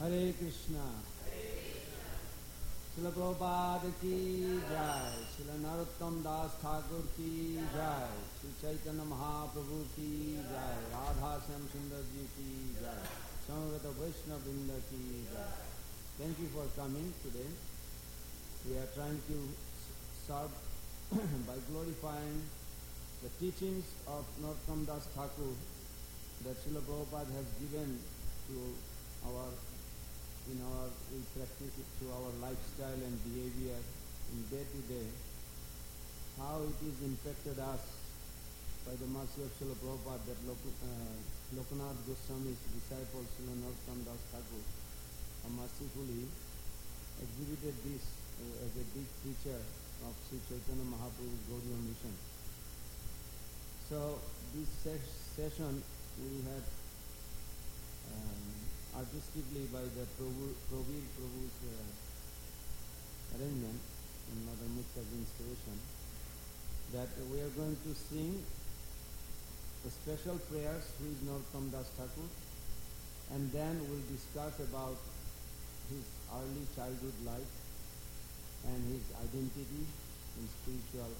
Hare Krishna. Srila Prabhupada ki jai, Srila Narottam Das Thakur ki jai, Sri Chaitanya Mahaprabhu ki jai, Radha Shyam Sundar ji ki jai, Samaveta Vaishnava Vrinda ki jai. Thank you for coming today. We are trying to serve by glorifying the teachings of Narottam Das Thakur that Srila Prabhupada has given to we practice it through our lifestyle and behavior in day to day, how it is impacted us by the mercy of Srila Prabhupada that Lokanath Goswami's disciple Srila Narottam Das Thakur mercifully exhibited this as a big feature of Sri Chaitanya Mahaprabhu's Gaudiya mission. So this session we had artistically by the Pravir Prabhu's arrangement and Mother Mukta's inspiration, that we are going to sing the special prayers with Narottam Das Thakur, and then we'll discuss about his early childhood life and his identity in spiritual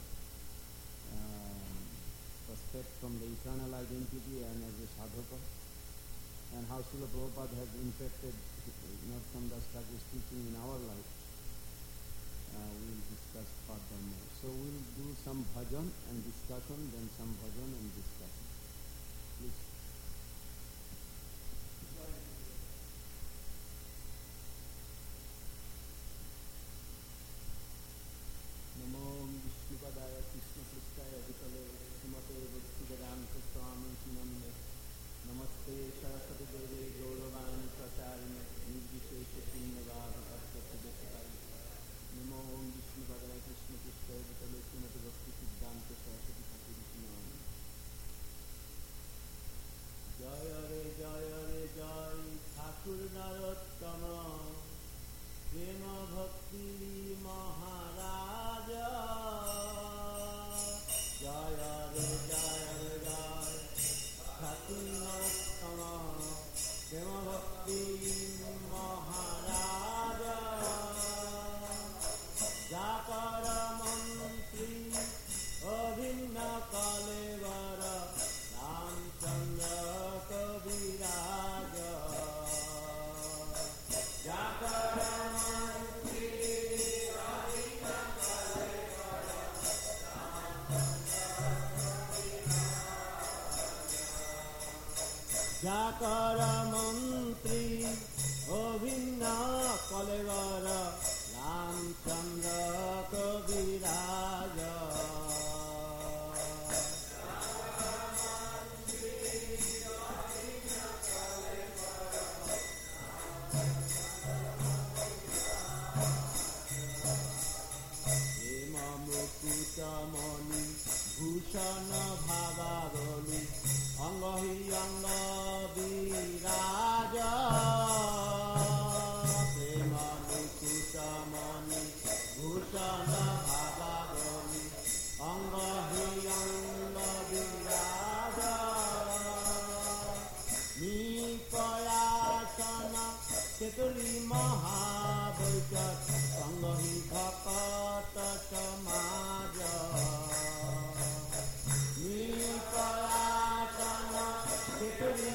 perspective from the eternal identity and as a sadhaka, and how Srila Prabhupada has impacted Narottam Das Thakur's teaching in our life. We'll discuss furthermore. So we'll do some bhajan and discussion, then some bhajan and discussion. Please. Namo Vishnupadaya Krishna Pristaya Vitale Srimate Bhaktivedanta Swami Namne Namaste Saraswati Deve Gauravani Pracharine Nirvishesha Srinnavada Arthakadesakari Namo Vishnupadaya Krishna Pristaya Vitale Srimate Bhaktivedanta Saraswati Namne Jaya Re Jai Thakur Narottama Prema Bhakti Maharaja Jaya Re Jai Thakur Narottama Prema Bhakti Maharaja Japara Mantri Abhinna Kalevara Ramchandra Kabiraja Japara Jakara Mantri Abhinna Kalevara Ramchandra Kabiraja Hema Mukuta Mani Bhushana Bhavavali Angahi Anga Viraja Prema Mukuta Mani Bhushana Bhavavali Angahi Anga Viraja Nipayasana Ketuli Mahabhaikat Angahi Bhakata Samaja Nipayasana Ketuli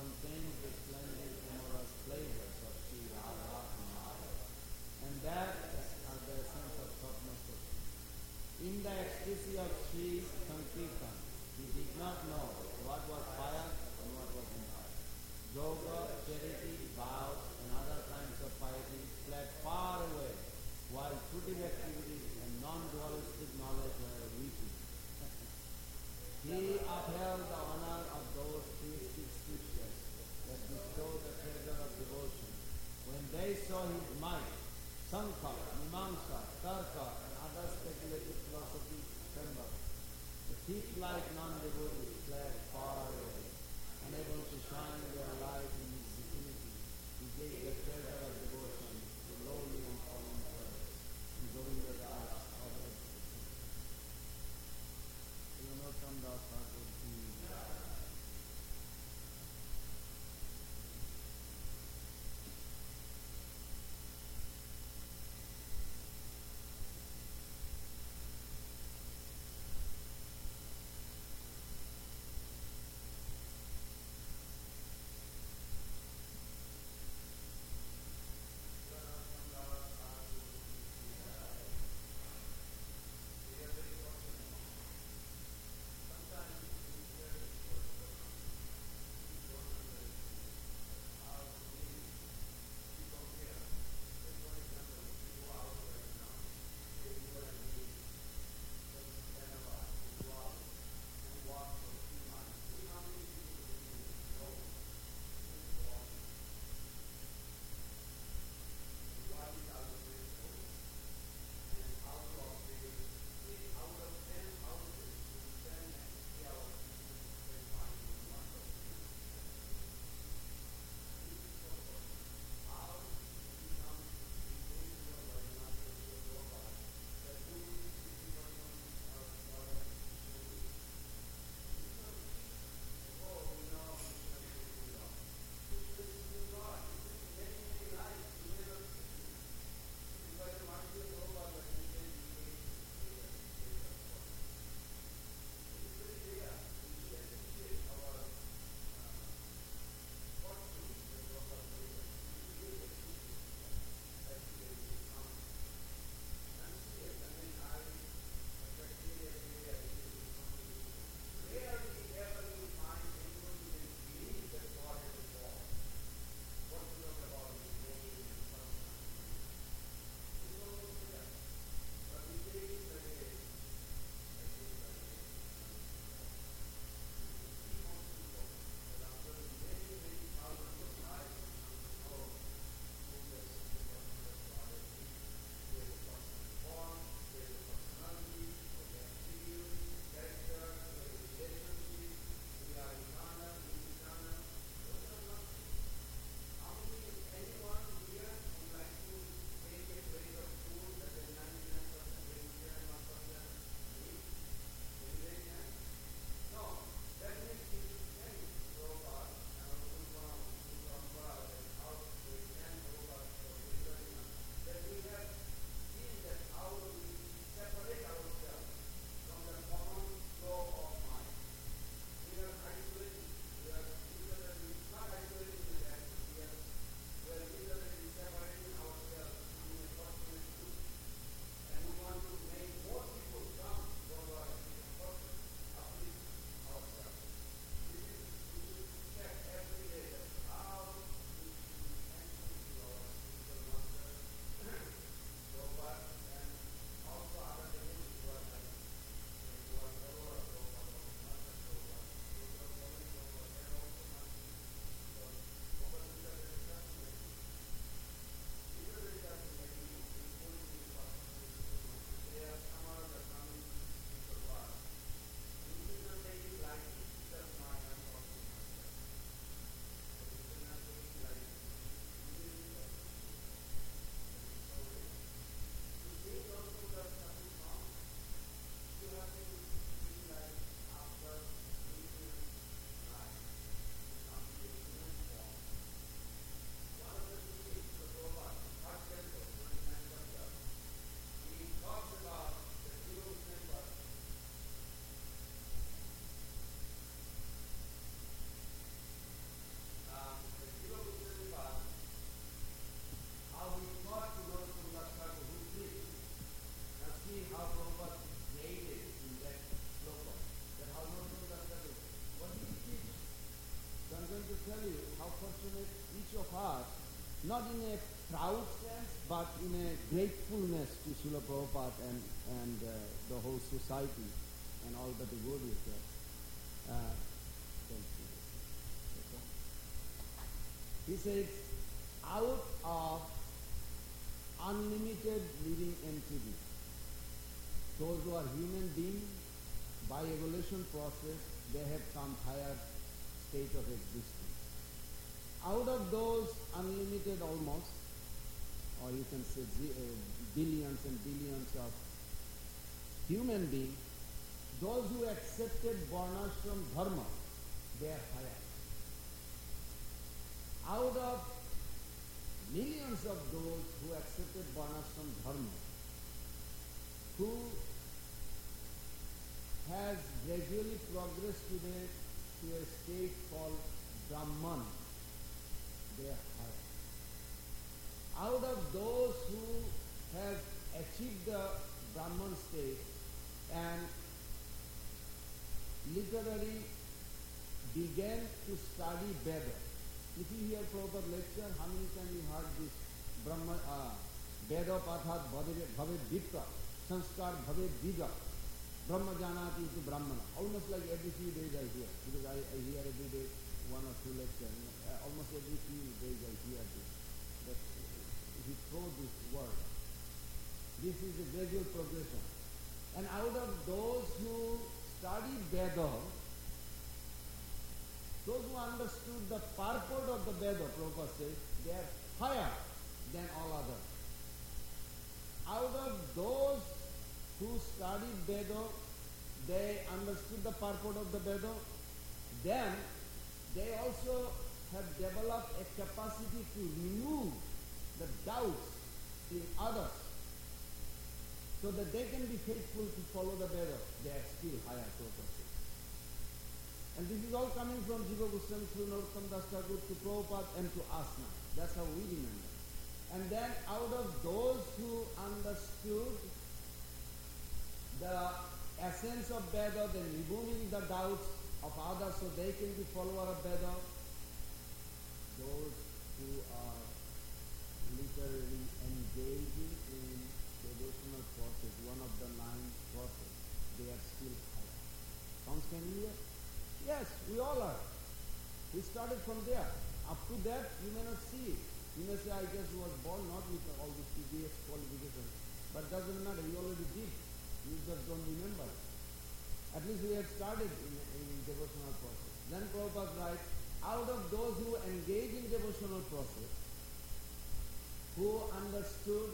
contains the splendid humorous flavors of Sri Radha and Madhava. And that are the essence of Tatmastaki. In the ecstasy of Sri Sankirtan, he did not know what was fire and what was empire. Yoga, charity, vows, and other kinds of piety fled far away, while fruitive activities and non-dualistic knowledge were reaching. He upheld the honor of those theistic scriptures that bestow the treasure of devotion. When they saw his might, Sankhya, Mimamsa, Tarka, and other speculative philosophy trembled. The thief-like non-devotees fled far away, unable to shine their light in his vicinity. He gave the treasure of devotion to lowly and fallen souls. And Govinda Das ordered Yonotam Das Thakur ki but in a gratefulness to Srila Prabhupada and the whole society and all the devotees there. He says, out of unlimited living entity, those who are human beings, by evolution process, they have come higher state of existence. Out of those unlimited almost, or you can say billions and billions of human beings, those who accepted Varnashram Dharma, they are higher. Out of millions of those who accepted Varnashram Dharma, who has gradually progressed today to a state called Brahman, they are higher. Out of those who have achieved the Brahman state and literally began to study Veda. If you hear Prabhupada lecture, how many times you heard this Brahma, Veda Pathat Bhave Vitta, Sanskar Bhave Vida, Brahma Janati to Brahmana. Almost like every few days I hear, because I hear every day one or two lectures. Almost every few days I hear this. That he throws this word. This is a gradual progression. And out of those who studied Veda, those who understood the purport of the Veda, Prabhupada says, they are higher than all others. Out of those who studied Veda, they understood the purport of the Veda, then they also have developed a capacity to remove the doubts in others so that they can be faithful to follow the Veda. They are still higher, Prabhupada says. And this is all coming from Jiva Goswami through Narottam Das Thakur to Prabhupada and to us now. That's how we remember. And then out of those who understood the essence of Veda, then removing the doubts of others so they can be follower of Veda, those who are literally engaging in devotional process, one of the 9 process, they are still higher. Sounds familiar? Yes, we all are. We started from there. Up to that, you may not see it. You may say, I guess you was born not with all this PBS qualification. But doesn't matter, you already did. You just don't remember. At least we have started in devotional process. Then Prabhupada writes, out of those who engage in devotional process, who understood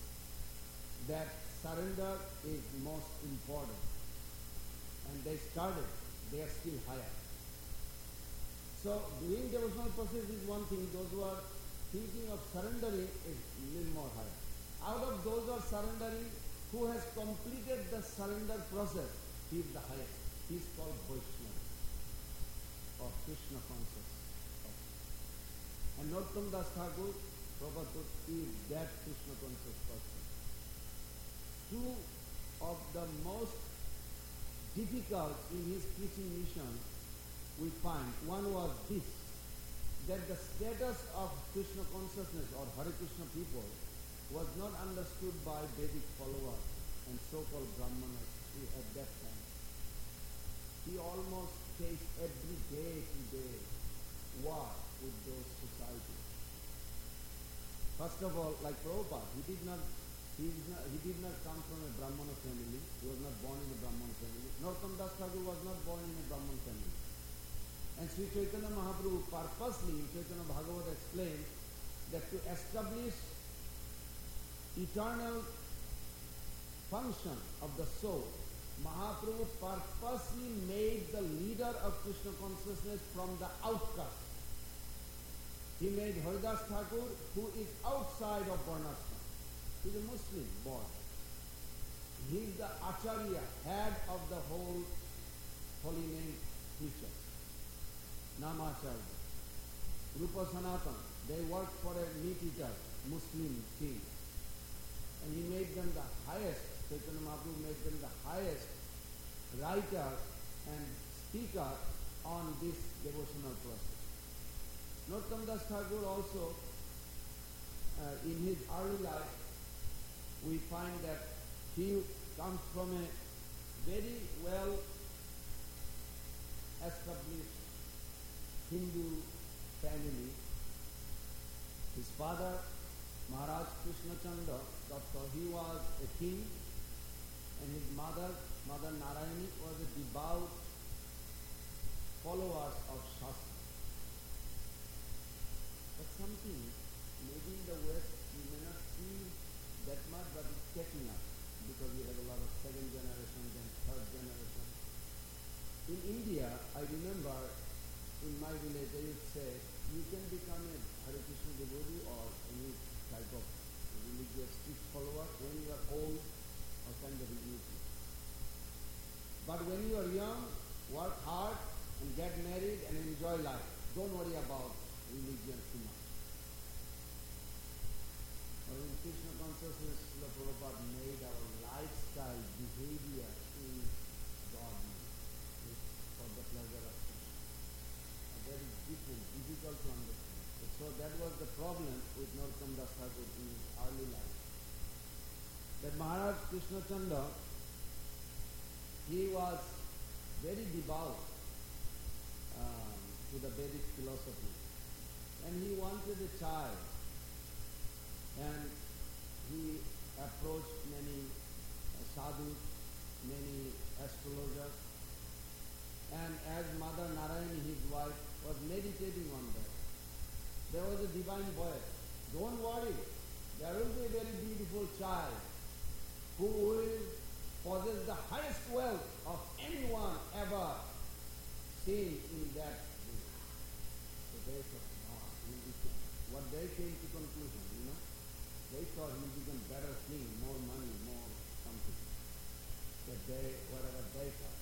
that surrender is most important, and they started, they are still higher. So doing devotional process is one thing. Those who are thinking of surrendering is a little more higher. Out of those who are surrendering, who has completed the surrender process, he is the highest. He is called Vaishnava or Krishna conscious. And Narottam Das Thakur, Prabhupada is that Krishna conscious person. Two of the most difficult in his preaching mission we find. One was this, that the status of Krishna consciousness or Hare Krishna people was not understood by Vedic followers and so-called Brahmanas at that time. He almost faced every day to day war with those societies. First of all, like Prabhupada, he did not come from a Brahmana family. He was not born in a Brahmana family. Narottam Das Thakur was not born in a Brahmana family. And Sri Chaitanya Mahaprabhu purposely, Chaitanya Bhagavad explained that to establish eternal function of the soul, Mahaprabhu purposely made the leader of Krishna consciousness from the outcast. He made Haridas Thakur, who is outside of Varnashram. He is a Muslim born. He is the Acharya, head of the whole holy name preachers. Namacharya. Rupa Sanatan, they worked for a meat eater, Muslim king. And he made them the highest, Chaitanya Mahaprabhu made them the highest writer and speaker on this devotional process. Narottam Das Thakur also, in his early life, we find that he comes from a very well established Hindu family. His father, Maharaj Krishnachandra Datta, he was a king, and his mother, Mother Narayani, was a devout follower of Shastra. But something, maybe in the West, you may not see that much, but it's catching up, because we have a lot of second generation and third generation. In India, I remember in my village, they would say, you can become a Hare Krishna devotee or any type of religious strict follower when you are old or kind of religious. But when you are young, work hard and get married and enjoy life. Don't worry about religion too much. In Krishna consciousness, Srila Prabhupada made our lifestyle, behavior in God for the pleasure of Krishna. That is different, difficult to understand. So that was the problem with Narottam Das Thakur in his early life. That Maharaj Krishnachandra, he was very devout to the Vedic philosophy, and he wanted a child, and he approached many sadhus, many astrologers, and as Mother Narayani, his wife, was meditating on that, there was a divine voice. Don't worry, there will be a very beautiful child who will possess the highest wealth of anyone ever seen in that village. So they thought, what they came to conclusion, they thought he will become better king, more money, more something. That they, whatever they thought.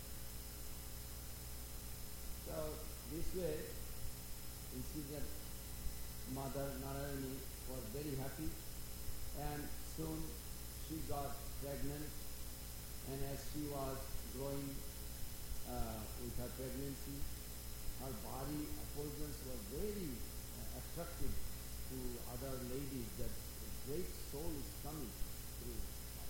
So this way, we see that Mother Narayani was very happy, and soon she got pregnant, and as she was growing with her pregnancy, her body appearance was very attractive to other ladies, that a great soul is coming through her.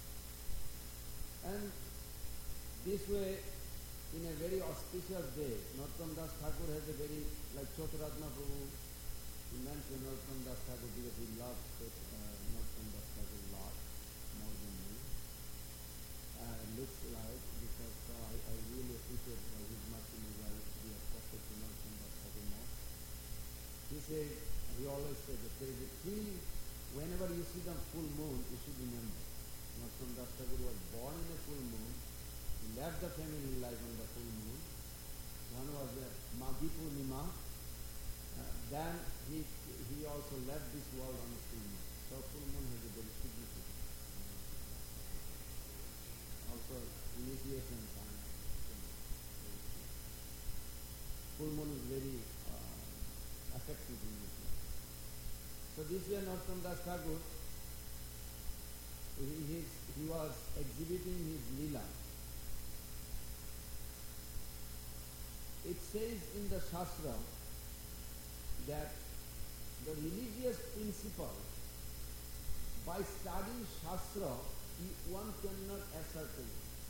And this way, in a very auspicious day, Narottam Das Thakur has a very, like Chotaratna Prabhu, he mentioned Narottam Das Thakur because he loved Narottam Das Thakur a lot, more than me. Looks like, because I really appreciate his mercy in his life, we have talked to Narottam Das Thakur more. He always said that there is a tree, whenever you see the full moon, you should remember. Narottam Das Thakur was born in a full moon, he left the family life on the full moon. One was the Maghi Purnima. Then he also left this world on the full moon. So full moon has a very significant. Also initiation time. Full moon is very effective in this life. So this way Narottam Das Thakur, he was exhibiting his lila. It says in the Shastra that the religious principle, by studying Shastra, one cannot ascertain.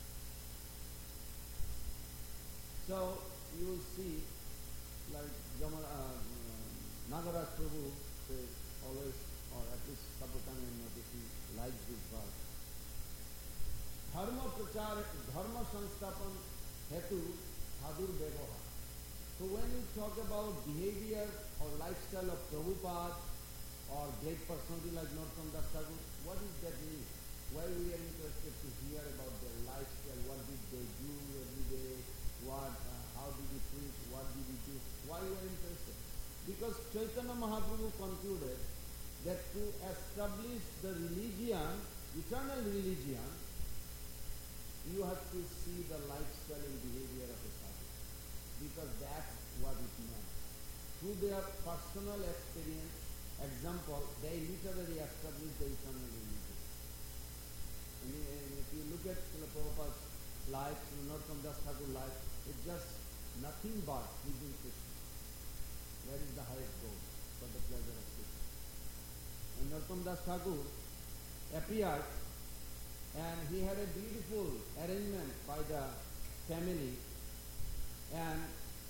So you will see, like Nagaraj Prabhu says always, or at least Sabutana notice, he likes this verse. Dharma prachar, dharma sanstapan hetu sadhur bevaha. So when you talk about behavior or lifestyle of Prabhupada or great personality like Narottam Das Thakur, what does that mean? Why we are interested to hear about their lifestyle? What did they do every day? How did he preach? What did he do? Why we are interested? Because Chaitanya Mahaprabhu concluded that to establish the religion, eternal religion, you have to see the lifestyle and behavior of a sadhu. Because that's what it meant. Through their personal experience, example, they literally established the eternal religion. And if you look at Srila Prabhupada's life, Narottam Das Thakur's life, it's just nothing but pleasing Krishna. That is the highest goal for the pleasure of Krishna. And Narottam Das Thakur, appeared, and he had a beautiful arrangement by the family, and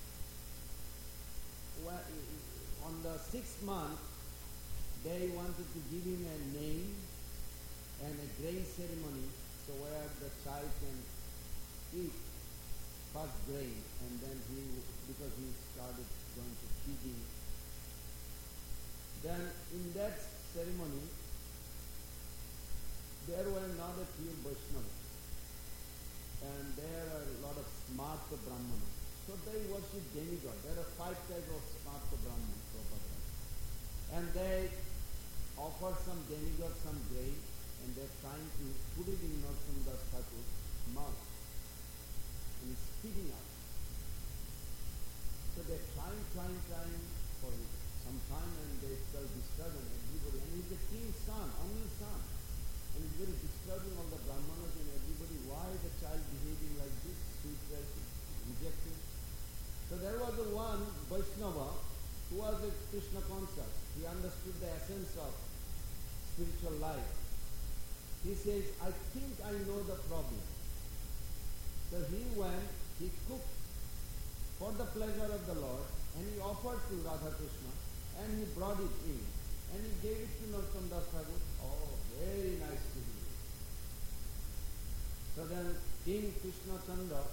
on the 6th month they wanted to give him a name and a grain ceremony, so where the child can eat first grain, and then because he started going to feeding. Then in that ceremony, there were not a few Vaishnavas, and there are a lot of smarta Brahmanas. So they worship demigod. There are 5 types of smarta Brahmanas, Prabhupada. And they offer some demigod some grain, and they're trying to put it in Narottam Das Thakur's mouth. And he's spitting out. So they're trying for some time, and they felt disturbing everybody. And he's the king's son, only son. And it's very disturbing of the Brahmanas and everybody. Why the child behaving like this, sweet rejecting? So there was a one Vaishnava who was a Krishna conscious. He understood the essence of spiritual life. He says, I think I know the problem. So he went, he cooked for the pleasure of the Lord, and he offered to Radha Krishna, and he brought it in, and he gave it to Narottam Das Thakur. Oh, very nice to hear. So then King Krishnachandra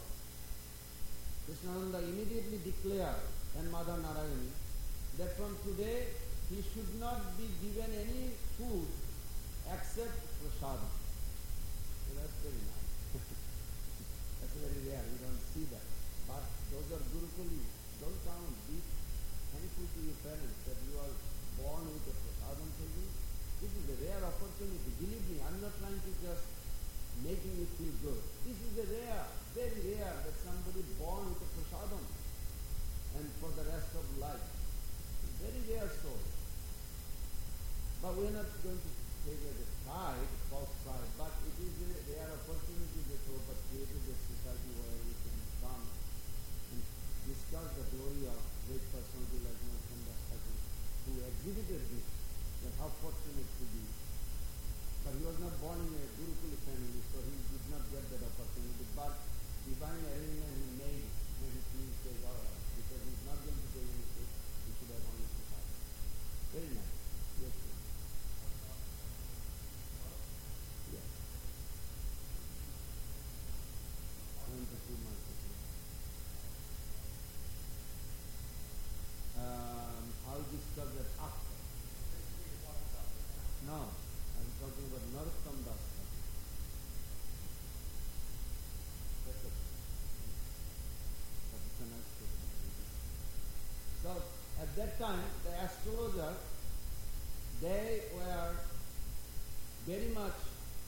immediately declared, and Mother Narayani, that from today he should not be given any food except prasadam. So that's very nice. That's very rare, we don't see that. But those are Gurukuli. Don't count, be thankful to your parents that you are born with a prasadam for you. This is a rare opportunity. Believe me, I'm not trying to just making you feel good. This is a rare, very rare that somebody born with a prasadam and for the rest of life. It's very rare soul. But we're not going to take it as a pride, false pride, but it is a rare opportunity that Prabhupada created a society where we can come and discuss the glory of great personality like Narottam Das Thakur, who exhibited this, that how fortunate to be. But he was not born in a Gurukul family, so he did not get that opportunity. But divine arrangement he made when he pleased says, all right, because he's not going to take any food, he should have only society. Very nice. Yes, sir. Yes. 22 months. I'll discuss that after. No, I'm talking about Narottam Das Thakur. That's it. That's the next question. So at that time, the astrologer, they were very much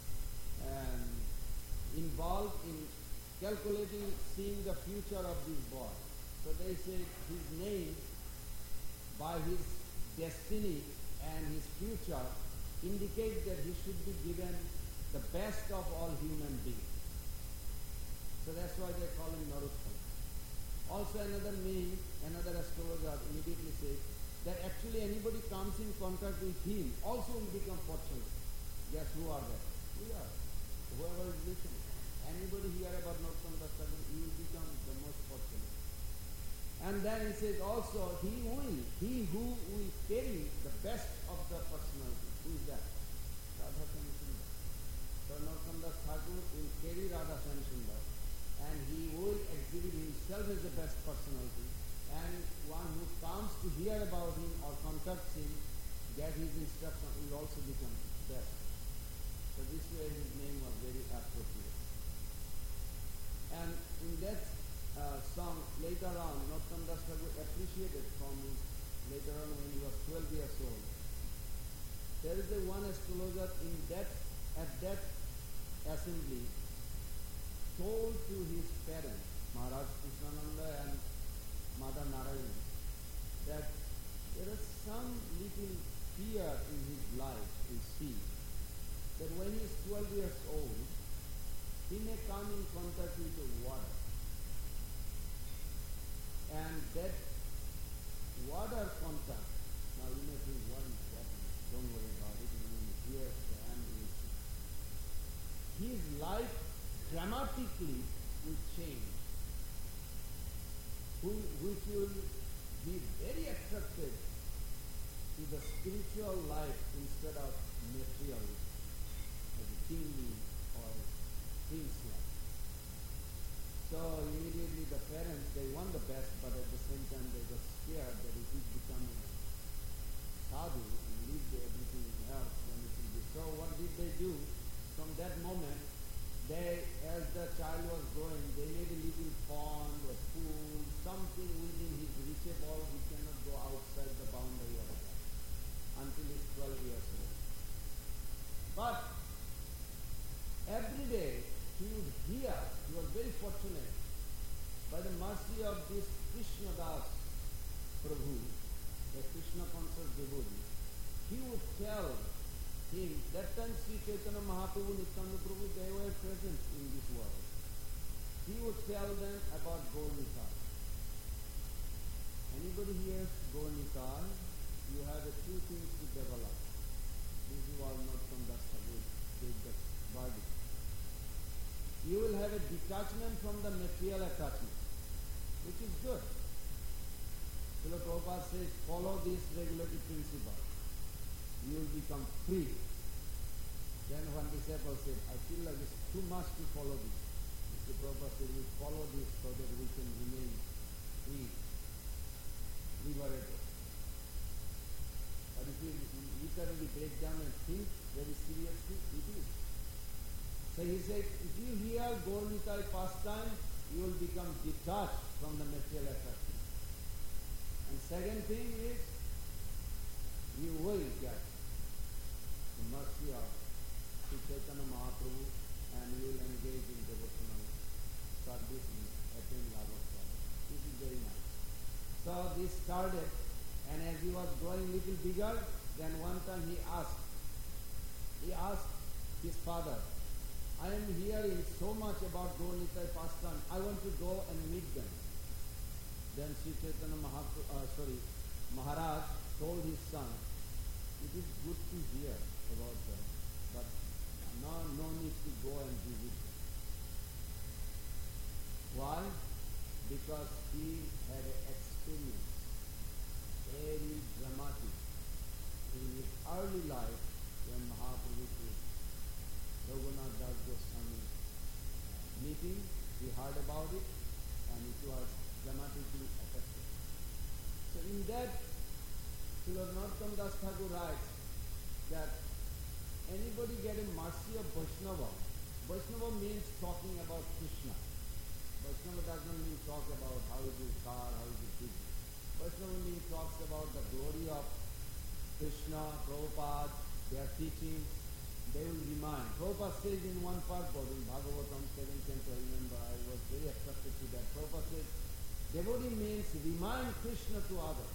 involved in calculating, seeing the future of this boy. So they said his name, by his destiny and his future, indicates that he should be given the best of all human beings. So that's why they call him Narottam. Also another meaning, another astrologer immediately says that actually anybody comes in contact with him also will become fortunate. Guess who are they? We are. Whoever is listening. Anybody hear about Narottam Das Thakur, he will become the most fortunate. And then he says also, he who will carry the best of the personality. Who is that? Radha Sundar. So Narottam Das Thakur will carry Radha Sundar, and he will exhibit himself as the best personality. And one who comes to hear about him or contacts him, get his instruction, will also become best. So this way his name was very appropriate. And in that song, later on, Narottam Das Thakur appreciated from his, later on when he was 12 years old. There is a one astrologer at that assembly told to his parents, Maharaj Krishnananda and Mother Narayani, that there is some little fear in his life, we see, that when he is 12 years old, he may come in contact with the water. And that water contact, now you may think, what is that? Don't worry about it. When he hears the hand, he will his life dramatically will change, which will be very attracted to the spiritual life instead of material, as a kingly or king's life. So immediately the parents, they want the best, but at the same time they got scared that if he's becoming a sadhu and leave everything else, then it will be. So what did they do? From that moment, they, as the child was growing, they made a little pond, a pool, something within his reachable. He cannot go outside the boundary of that until he's 12 years old. But every day he would hear, he was very fortunate, by the mercy of this Krishna Das Prabhu, the Krishna conscious devotee, he would tell him, that time Sri Chaitanya Mahaprabhu, Nityananda Prabhu, they were present in this world. He would tell them about Gaur Nitai. Anybody here Gaur Nitai? You have two things to develop. This is all not from Das Thakur, gave the verdict. You will have a detachment from the material attachment, which is good. Srila Prabhupada says, follow this regulatory principle. You will become free. Then one disciple said, I feel like it's too much to follow this. Mr. Prabhupada said, we follow this so that we can remain free, liberated. But if you literally break down and think very seriously, it is. So he said, if you hear Gaur Nitai pastime, you will become detached from the material attachment. And second thing is, you will get the mercy of Sri Chaitanya Mahaprabhu, and you will engage in devotional service and attain love of God. This is very nice. So this started, and as he was growing little bigger, then one time he asked his father, I am hearing so much about Gaur Nitai pastime, I want to go and meet them. Then Sri Chaitanya Maharaj told his son, it is good to hear about them, but no need to go and visit them. Why? Because he had an experience, very dramatic, in his early life when Mahaprabhu took Raghunath Das Goswami meeting. He heard about it and it was dramatically affected. So in that, Srila Narottam Das Thakur writes that anybody getting mercy of Vaishnava, Vaishnava means talking about Krishna. Vaishnava doesn't mean talk about how is his car, how is his business. Vaishnava means talks about the glory of Krishna, Prabhupada, their teachings. They will remind. Prabhupada says in one purport in Bhagavatam 7th canto, I remember, I was very attracted to that. Prabhupada says, devotee means remind Krishna to others.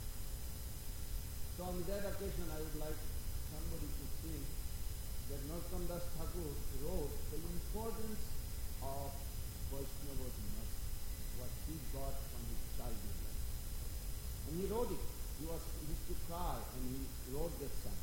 So on that occasion, I would like somebody to see that Narottam Das Thakur wrote the importance of Vaishnava's mercy, what he got from his childhood life. And he wrote it. He used to cry and he wrote that song.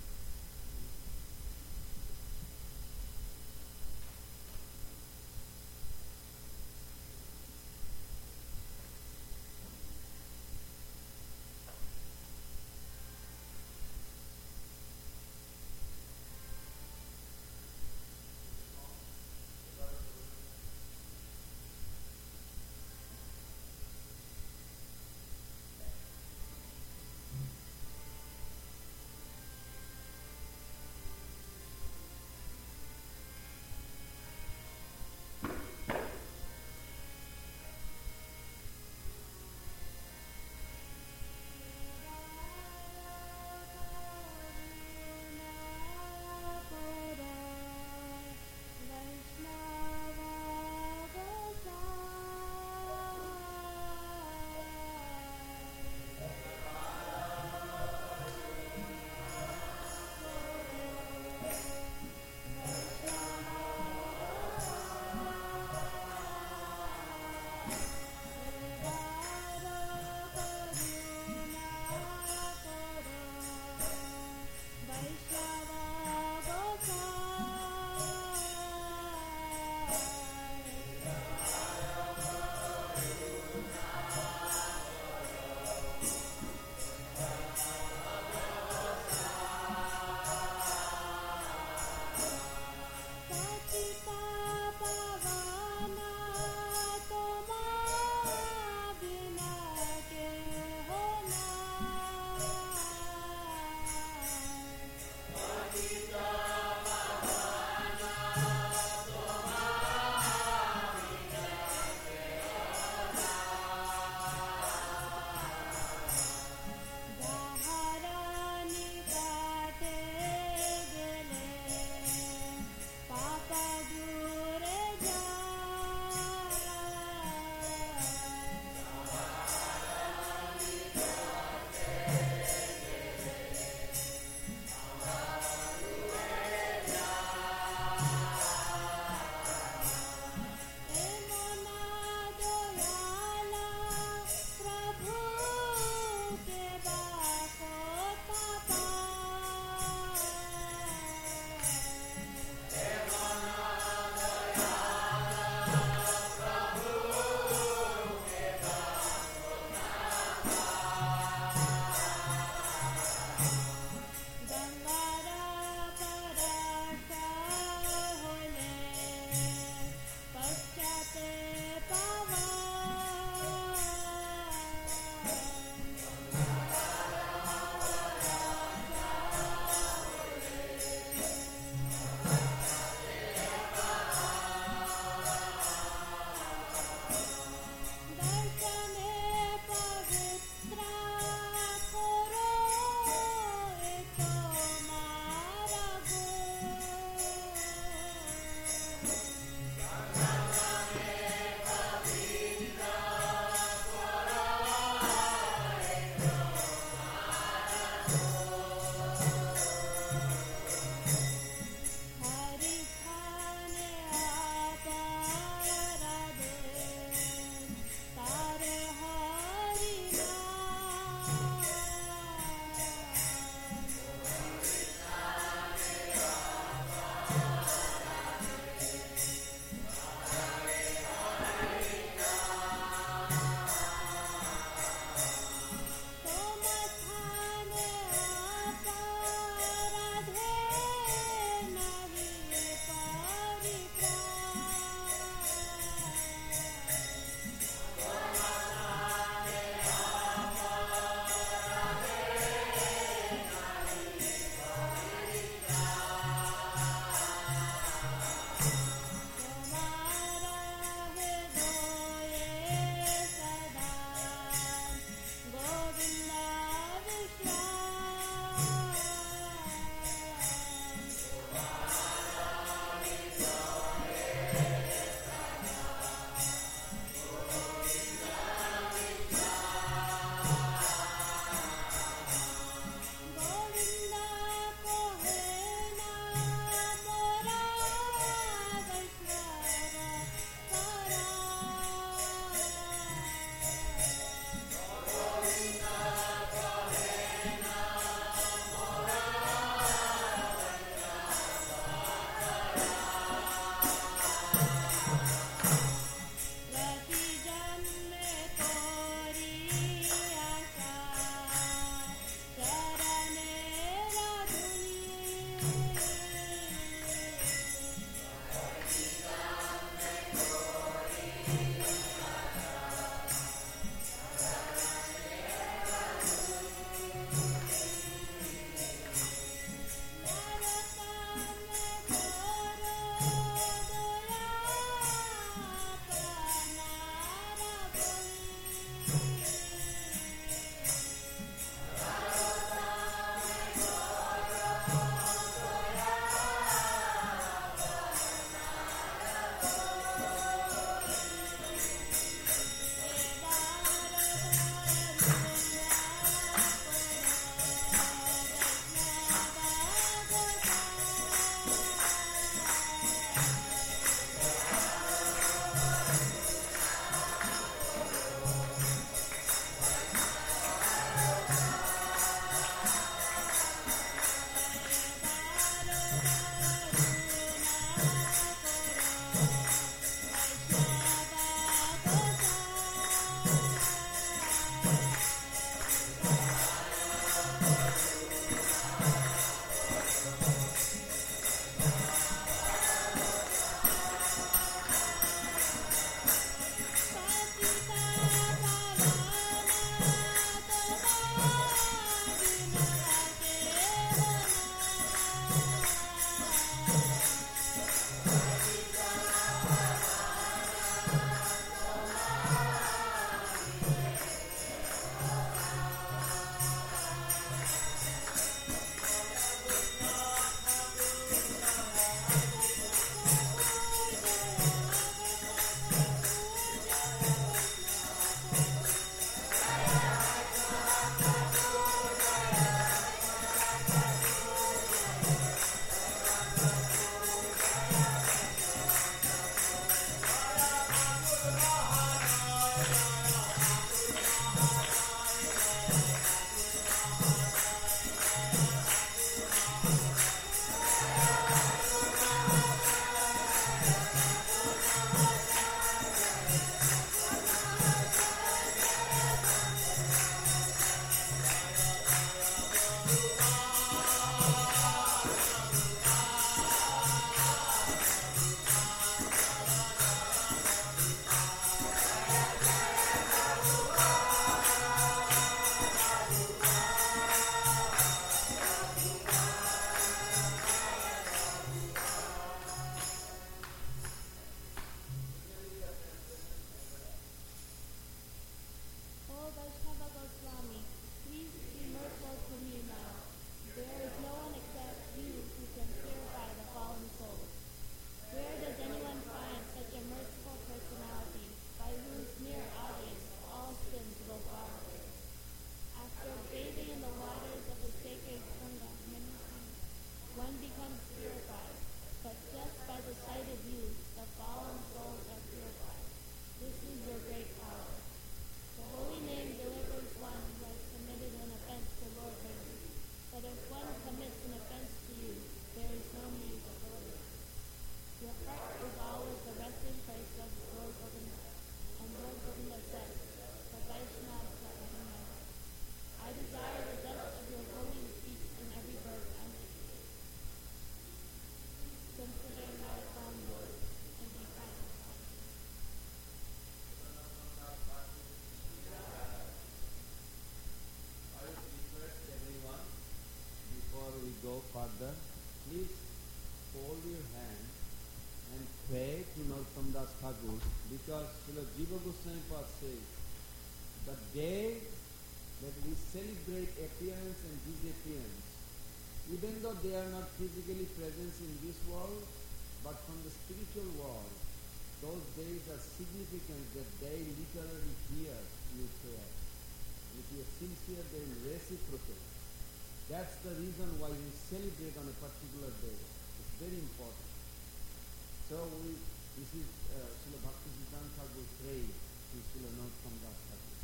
pray to Narottam Das Thakur because Srila Jiva Goswami Pad says, the day that we celebrate appearance and disappearance, even though they are not physically present in this world, but from the spiritual world, those days are significant that they literally hear your prayer. If you are sincere, they will reciprocate. That's the reason why we celebrate on a particular day. It's very important. So this is Srila Bhaktisiddhanta Thakur prayed to Srila Narottam Das Thakur.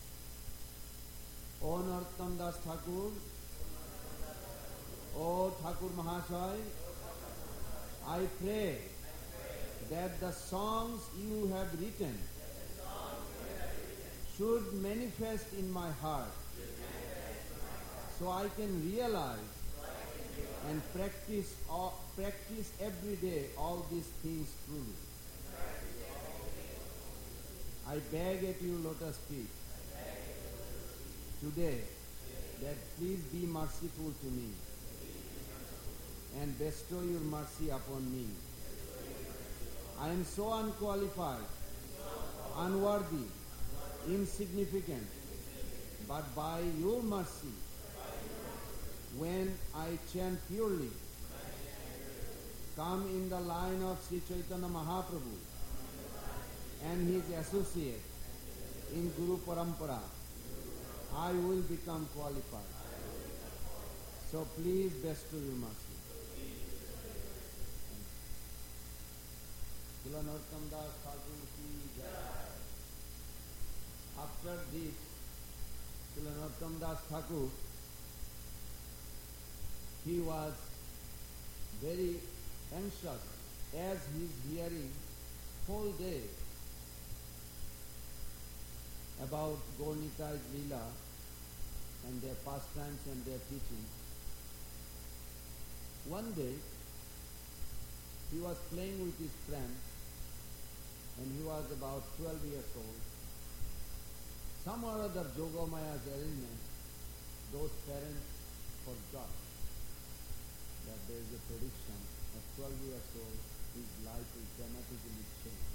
O Narottam Das Thakur, O Thakur Mahasaya, I pray that the songs you have written should manifest in my heart so I can realize and practice every day all these things truly. I beg at your lotus feet today that please be merciful to me and bestow your mercy upon me. I am so unqualified, unworthy, insignificant, but by your mercy, when I chant purely, come in the line of Sri Chaitanya Mahaprabhu and his associate in Guru Parampara, I will become qualified. So please bestow your mercy. Srila Narottam Das Thakur ki jai. After this, Srila Narottam Das Thakur, he was very anxious as he is hearing whole day about Gaur-Nitai's Leela and their pastimes and their teaching. One day, he was playing with his friend and he was about 12 years old. Some or other Jogamaya's arrangement, those parents forgot that there is a prediction at 12 years old, his life will dramatically change.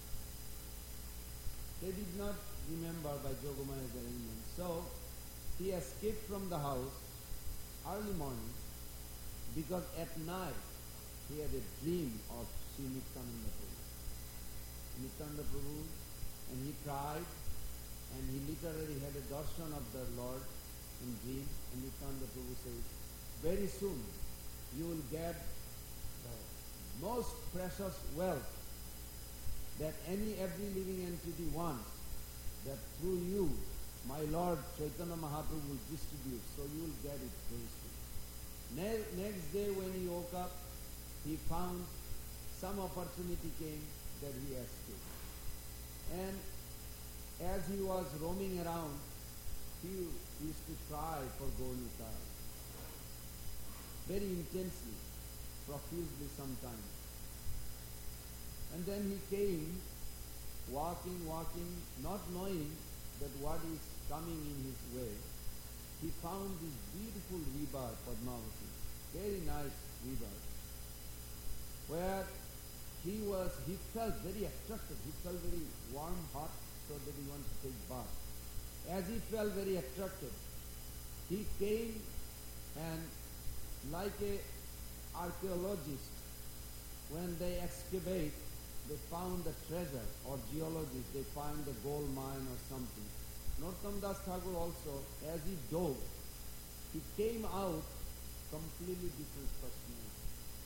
They did not remember by Jogamaya's arrangement. So, he escaped from the house early morning because at night he had a dream of Sri Nityananda Prabhu. Nityananda Prabhu, and he cried, and he literally had a darshan of the Lord in dream, and Nityananda Prabhu says, very soon you will get the most precious wealth that every living entity wants, that through you, my Lord Chaitanya Mahaprabhu will distribute, so you will get it very soon. Next day when he woke up, he found some opportunity came that he escaped. And as he was roaming around, he used to cry for Gaur-Nitai very intensely, profusely sometimes. And then he came, walking, not knowing that what is coming in his way. He found this beautiful river, Padmavati, very nice river, where he felt very attracted. He felt very warm, hot, so that he wanted to take bath. As he felt very attracted, he came and like a archaeologist, when they excavate, they found the treasure, or geologists, they find the gold mine or something. Narottam Das Thakur also, as he dove, he came out completely different personality.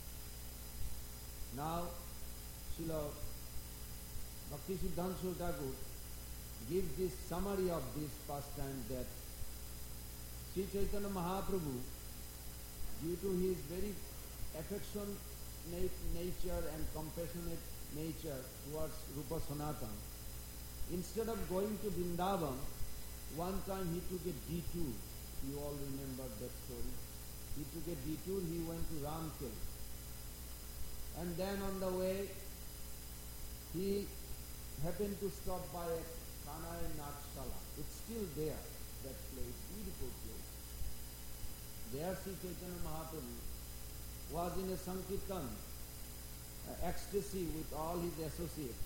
Now, Srila Bhaktisiddhanta Thakur gives this summary of this pastime that Sri Chaitanya Mahaprabhu, due to his very affectionate nature and compassionate nature towards Rupa Sanatana, instead of going to Vrindavan, one time he took a detour. You all remember that story. He took a detour, he went to Ramkil. And then on the way, he happened to stop by a Kanai Natshala. It's still there, that place, beautiful place. There Sri Chaitanya Mahaprabhu was in a Sankirtan, ecstasy with all his associates.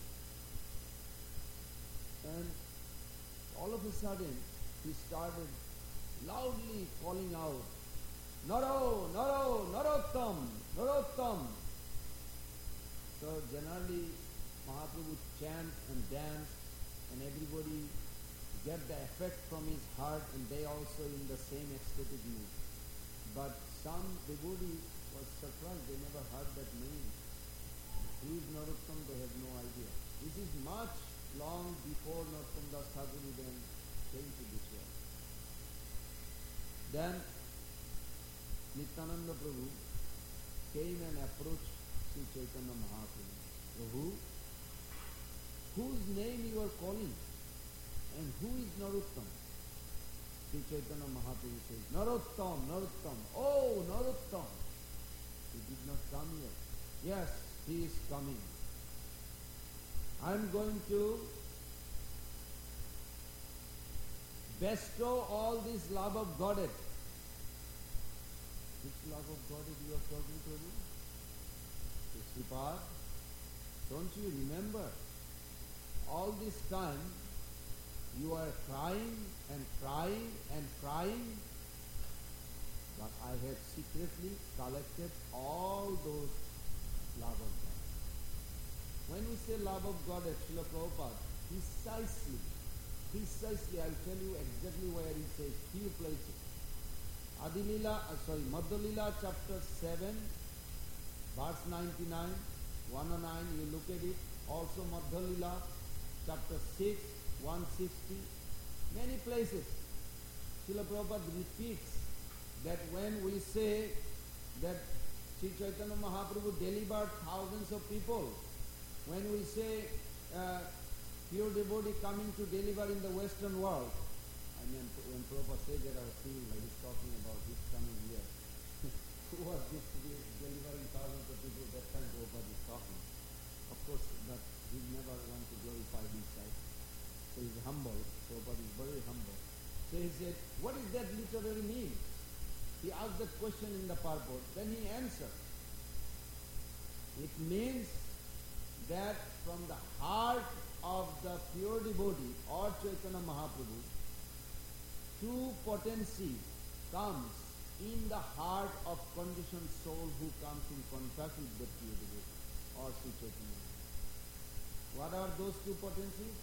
And all of a sudden, he started loudly calling out, Naro, Naro, Narottam, Narottam. So generally, Mahaprabhu would chant and dance, and everybody get the effect from his heart, and they also in the same ecstatic mood. But some devotee was surprised, they never heard that name. Who is Narottam? They have no idea. This is much long before Narottam Das Thakur even came to this world. Then Nityananda Prabhu came and approached Sri Chaitanya Mahaprabhu. Prabhu, whose name you are calling? And who is Narottam? Sri Chaitanya Mahaprabhu says, Narottam, Narottam. Oh, Narottam. He did not come yet. Yes, he is coming. I am going to bestow all this love of Godhead. Which love of Godhead you are talking to me? Sripad, don't you remember? All this time you are crying and crying and crying, but I have secretly collected all those love of God. When we say love of God at Srila Prabhupada, precisely, I'll tell you exactly where he says, few places. Madhya Lila chapter 7, verse 99, 109, you look at it. Also Madhya Lila chapter 6, 160, many places. Srila Prabhupada repeats that when we say that Sri Chaitanya Mahaprabhu delivered thousands of people, when we say pure devotee coming to deliver in the Western world, I mean, when Prabhupada said that, I was feeling like he's talking about his coming here. Who was this to be delivering thousands of people? That time Prabhupada is talking. Of course, but he never want to glorify himself. So he's humble. Prabhupada is very humble. So he said, what does that literally mean? He asked that question in the purport. Then he answered. It means that from the heart of the pure devotee or Chaitanya Mahaprabhu, true potency comes in the heart of conditioned soul who comes in contact with the pure devotee or Sri Chaitanya. What are those two potencies?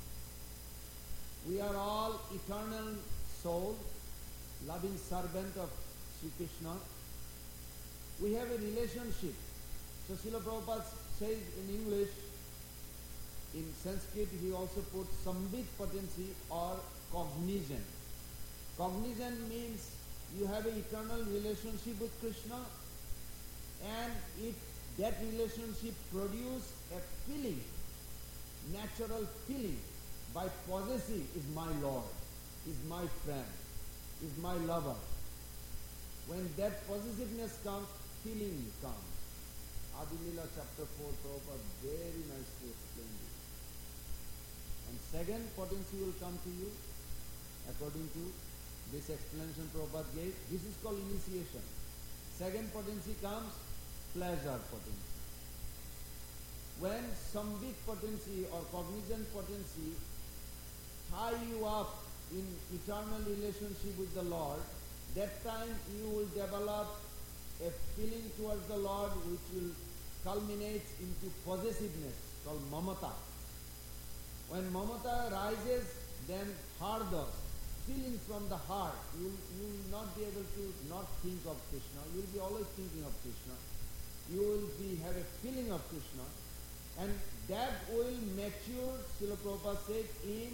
We are all eternal soul, loving servant of Sri Krishna. We have a relationship. So Srila Prabhupada says in English, in Sanskrit he also puts sambit potency or cognizant. Cognizant means you have an eternal relationship with Krishna, and if that relationship produces a feeling, natural feeling, by possessive is my Lord, is my friend, is my lover. When that possessiveness comes, feeling comes. Adi Lila chapter 4, Prabhupada very nicely explained it. And second potency will come to you according to this explanation Prabhupada gave. This is called initiation. Second potency comes, pleasure potency. When sambit potency or cognizant potency tie you up in eternal relationship with the Lord, that time you will develop a feeling towards the Lord which will culminate into possessiveness called mamata. When mamata rises, then harda, feeling from the heart, you will not be able to not think of Krishna. You will be always thinking of Krishna. You will have a feeling of Krishna, and that will mature, Srila Prabhupada said, in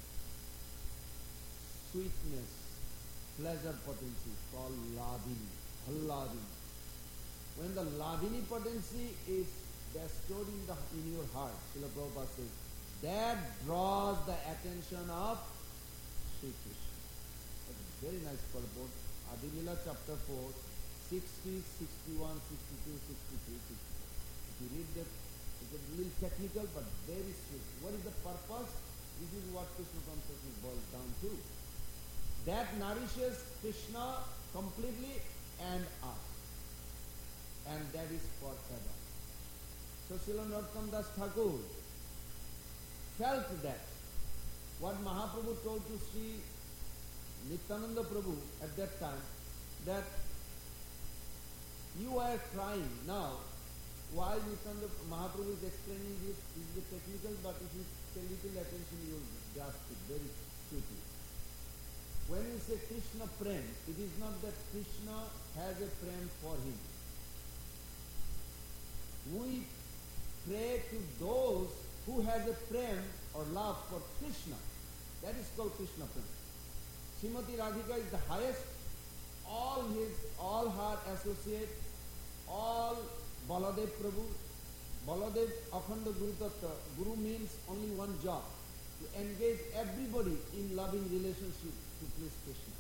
sweetness, pleasure potency called ladini, halladini. When the ladini potency is bestowed in your heart, Srila Prabhupada says, that draws the attention of Sri Krishna. That's a very nice purport. Adi Lila chapter 4, 60, 61, 62, 63, 64. If you read that, it's a little technical but very sweet. What is the purpose? This is what Krishna consciousness boils down to. That nourishes Krishna completely and us. And that is forever. So Srila Narottam Das Thakur felt that what Mahaprabhu told to Sri Nityananda Prabhu at that time, that you are crying now. While Nityananda Mahaprabhu is explaining this is the technical, but if you pay little attention, you will grasp it very quickly. When we say Krishna Prem, it is not that Krishna has a prem for him. We pray to those who has a prem or love for Krishna. That is called Krishna Prem. Srimati Radhika is the highest. All her associates, all Baladev Prabhu. Baladev Akhanda Guru Tattva. Guru means only one job, to engage everybody in loving relationship to please Krishna.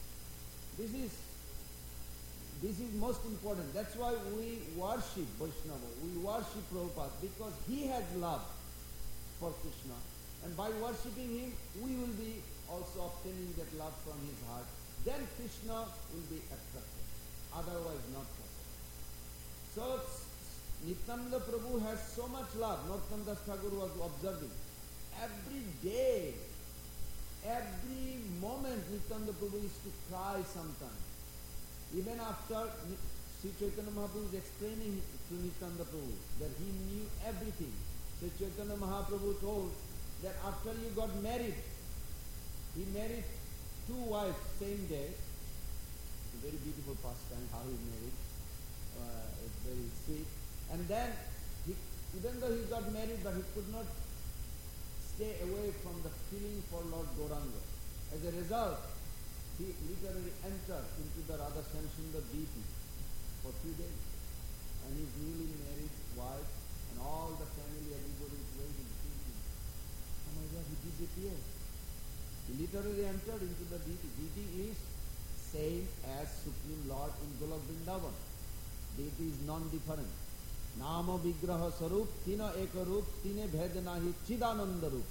This is most important. That's why we worship Vaishnava, we worship Prabhupada, because he has love for Krishna. And by worshipping him, we will be also obtaining that love from his heart. Then Krishna will be attracted. Otherwise not possible. So Nityananda Prabhu has so much love. Narottam Das Thakur was observing. Every day, every moment Nityananda Prabhu used to cry sometimes. Even after Sri Chaitanya Mahaprabhu is explaining to Nityananda Prabhu that he knew everything. Sri Chaitanya Mahaprabhu told that after you got married, he married 2 wives same day. It's a very beautiful pastime how he married. It's very sweet. And then, even though he got married, but he could not stay away from the feeling for Lord Gauranga. As a result, he literally entered into the Radha Shamsundar deity for 2 days. And his newly married wife and all the family, everybody is waiting, thinking, oh my God, he disappeared. He literally entered into the deity. Deity is same as Supreme Lord in Golok Vrindavan. Deity is non-different. Nama Vigraha Sarup, Tina Eka Rup, Tine Bhedanahi Chidananda Rup.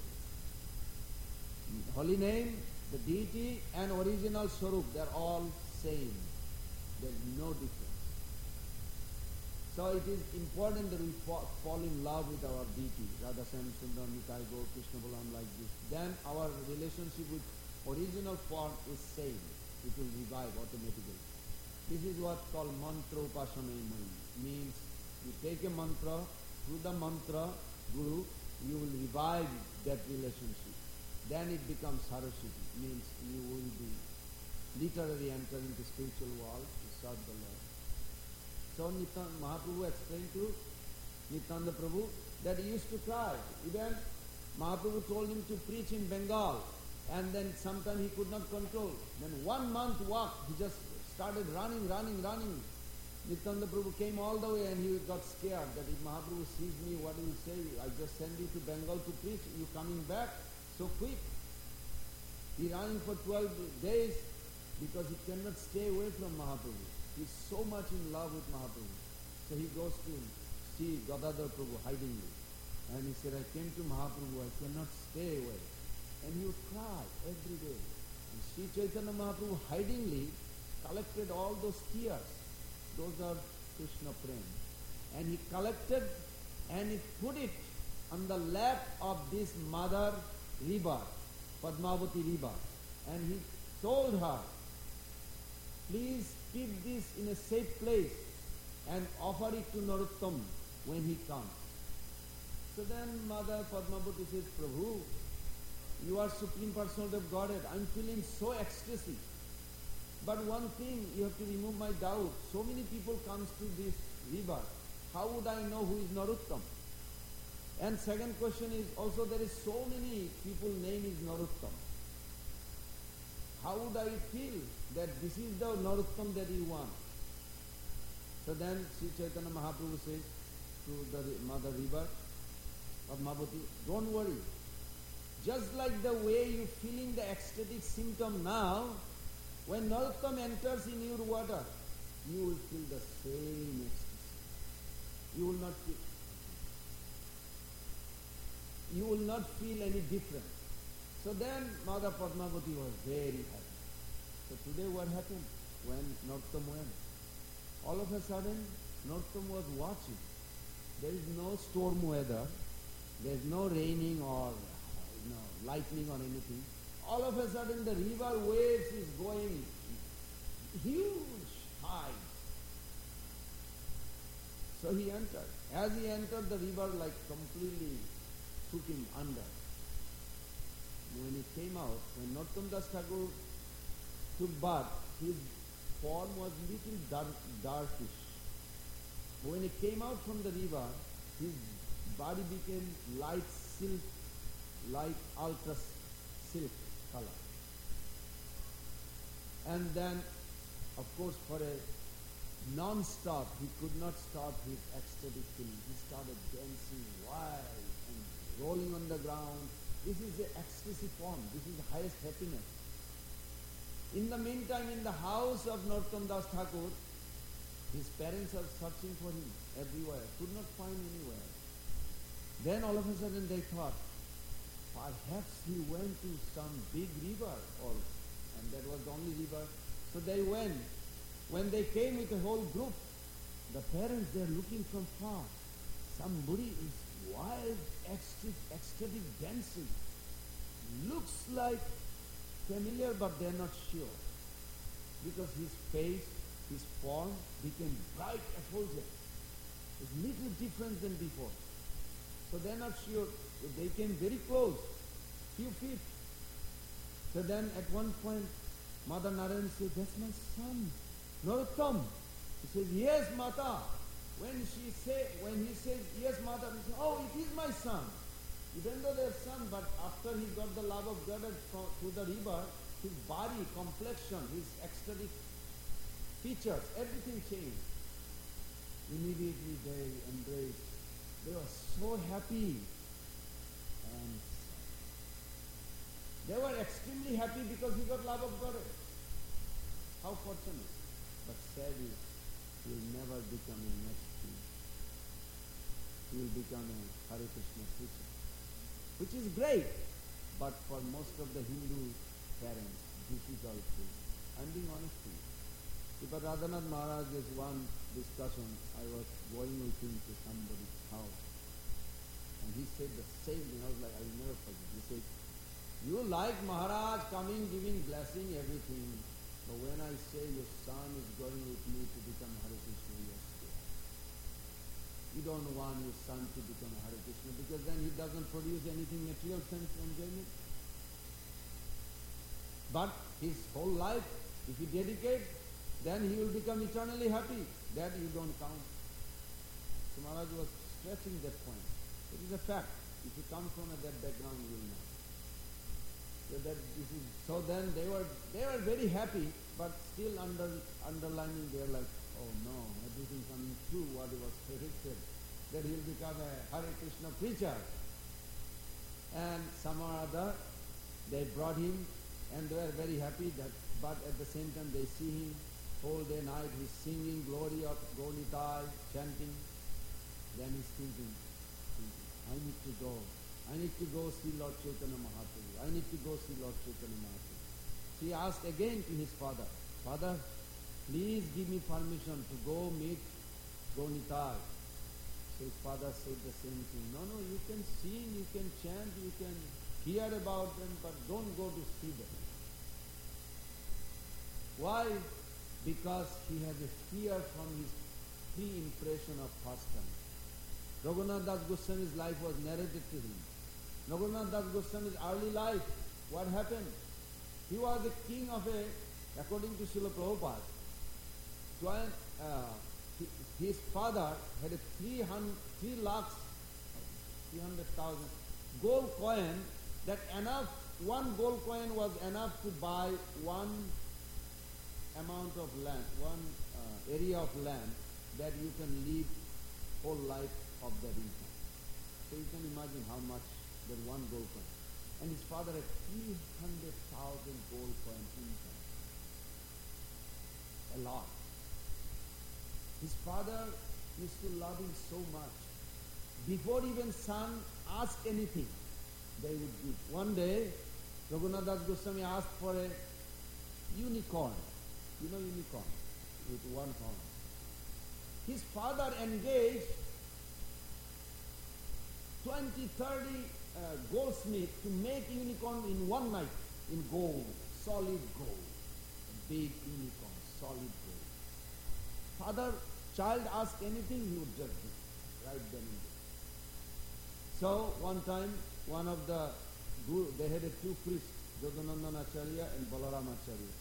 Holy name, the deity and original Sarup, they are all same. There is no difference. So it is important that we fall in love with our deity, Radha Shamsundar, Nitai Gaur, Krishna Balam, like this. Then our relationship with original form is same. It will revive automatically. This is what called mantra upasana means. You take a mantra, through the mantra, Guru, you will revive that relationship. Then it becomes Saraswati, means you will be literally enter into spiritual world to serve the Lord. So Mahaprabhu explained to Nityananda Prabhu that he used to cry. Even Mahaprabhu told him to preach in Bengal, and then sometime he could not control. Then 1 month walk, he just started running. Nityananda Prabhu came all the way and he got scared that if Mahaprabhu sees me, what will he say? I just send you to Bengal to preach, you coming back so quick. He ran for 12 days because he cannot stay away from Mahaprabhu. He is so much in love with Mahaprabhu. So he goes to see Gadadhar Prabhu hidingly. And he said, I came to Mahaprabhu, I cannot stay away. And he would cry every day. And Sri Chaitanya Mahaprabhu hidingly collected all those tears. Those are Krishna Prem. And he collected and he put it on the lap of this mother river, Padmavati river. And he told her, please keep this in a safe place and offer it to Narottam when he comes. So then Mother Padmavati says, Prabhu, you are Supreme Personality of Godhead. I'm feeling so ecstasy. But one thing, you have to remove my doubt. So many people comes to this river. How would I know who is Narottam? And second question is also there is so many people name is Narottam. How would I feel that this is the Narottam that you want? So then Sri Chaitanya Mahaprabhu says to the mother river, Padmavati, don't worry. Just like the way you feeling the ecstatic symptom now, when Narottam enters in your water, you will feel the same ecstasy. You will not feel any difference. So then Mother Padmavati was very happy. So today what happened when Narottam went? All of a sudden, Narottam was watching. There is no storm weather. There is no raining or lightning or anything. All of a sudden the river waves is going huge heights. So he entered. As he entered, the river like completely took him under. When he came out, when Narottam Das Thakur took bath, his form was little darkish. When he came out from the river, his body became light silk, light ultra silk color. And then, of course, for a non-stop, he could not stop his ecstatic feeling. He started dancing wild and rolling on the ground. This is the ecstasy form. This is the highest happiness. In the meantime, in the house of Narottam Das Thakur, his parents are searching for him everywhere, could not find anywhere. Then all of a sudden they thought, perhaps he went to some big river, and that was the only river. So they went. When they came with the whole group, the parents, they are looking from far. Somebody is wild, ecstatic dancing. Looks like familiar, but they are not sure. Because his face, his form became bright effulgent. It's little different than before. So they are not sure. So they came very close, few feet. So then at one point, Mother Narayan said, "That's my son, Narottam." He says, "Yes, Mata." When he says, "Yes, Mata," he says, "Oh, it is my son." Even though their son, but after he got the love of God through the river, his body, complexion, his ecstatic features, everything changed. Immediately they embraced. They were so happy. And they were extremely happy because he got love of God. How fortunate. But sad is, he will never become a next king. He will become a Hare Krishna preacher. Which is great, but for most of the Hindu parents, difficult to. I'm being honest with you. But Radhanath Maharaj, there's one discussion, I was going with him to somebody's house. And he said the same thing. I was like, I will never forget. He said, "You like Maharaj coming, giving blessing, everything. But when I say your son is going with me to become Hare Krishna, you are scared. You don't want your son to become Hare Krishna because then he doesn't produce anything material sense enjoyment. But his whole life, if he dedicates, then he will become eternally happy. That you don't count." So Maharaj was stressing that point. It is a fact. If you come from that background, you will know. So then they were very happy, but still underlining they are like, "Oh no, everything coming true, what was predicted, that he will become a Hare Krishna preacher." And some or other, they brought him, and they were very happy that, but at the same time they see him whole day night, he's singing glory of Gaunitai, chanting. Then he's thinking, I need to go see Lord Chaitanya Mahaprabhu. I need to go see Lord Chaitanya Mahaprabhu. So he asked again to his father, "Father, please give me permission to go meet Gaunitai." So his father said the same thing. No, you can sing, you can chant, you can hear about them, but don't go to see them. Why? Because he has a fear from his pre-impression of first time. Raghunath Das Goswami's life was narrated to him. Raghunath Das Goswami's early life, what happened? He was the king of according to Srila Prabhupada, his father had a 300,000 gold coin, that one gold coin was enough to buy one amount of land, one area of land that you can live whole life of that income. So you can imagine how much that one gold coin. And his father had 300,000 gold coin income. A lot. His father used to love him so much. Before even son asked anything, they would give. One day, Raghunath Das Goswami asked for a unicorn. You know unicorn? With one horn. His father engaged 20, 30 goldsmiths to make unicorn in one night in gold, solid gold. A big unicorn, solid gold. Father, child ask anything, he would just do. Right then and there. So one time, one of the guru, they had two priests, Jodhanandan Acharya and Balaram Acharya.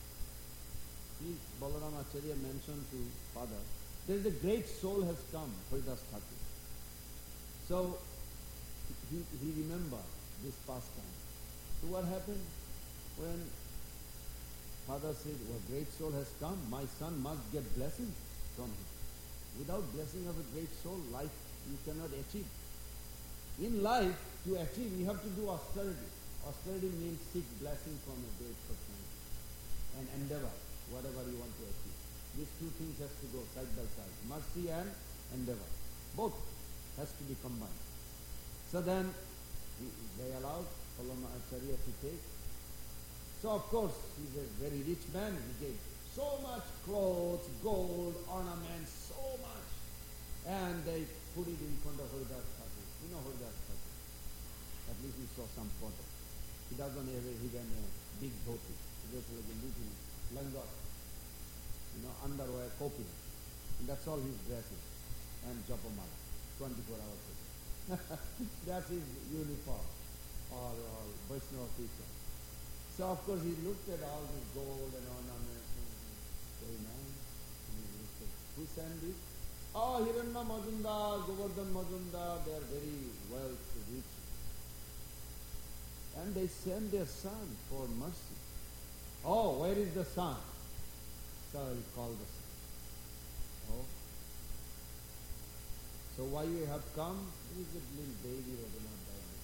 Balaram Acharya mentioned to father, there is a great soul has come, Haridas Thakur. So he remembered this pastime. So what happened? When father said, well, great soul has come, my son must get blessing from him. Without blessing of a great soul, life you cannot achieve. In life, to achieve, you have to do austerity. Austerity means seek blessing from a great personality and endeavor, whatever you want to achieve. These two things has to go side by side. Mercy and endeavor. Both has to be combined. So then, they allowed Balaram Acharya to take. So of course, he's a very rich man. He gave so much clothes, gold, ornaments, so much. And they put it in front of Haridas Thakur. You know Haridas Thakur. At least you saw some photo. He doesn't have even a big dhoti. He just like a little langar. Underwear, coping. And that's all his dress is. And japamala, 24 hours a day. That's his uniform, or Vaishnava teacher. So of course he looked at all this gold and ornaments and very nice. And he looked at, who sent this? Oh, Hiranma Majumdar, Govardhan Majumdar, they are very wealthy, rich. And they sent their son for mercy. Oh, where is the son? So he called the son. Oh. So why you have come? He is a little baby Rabindranath Tagore.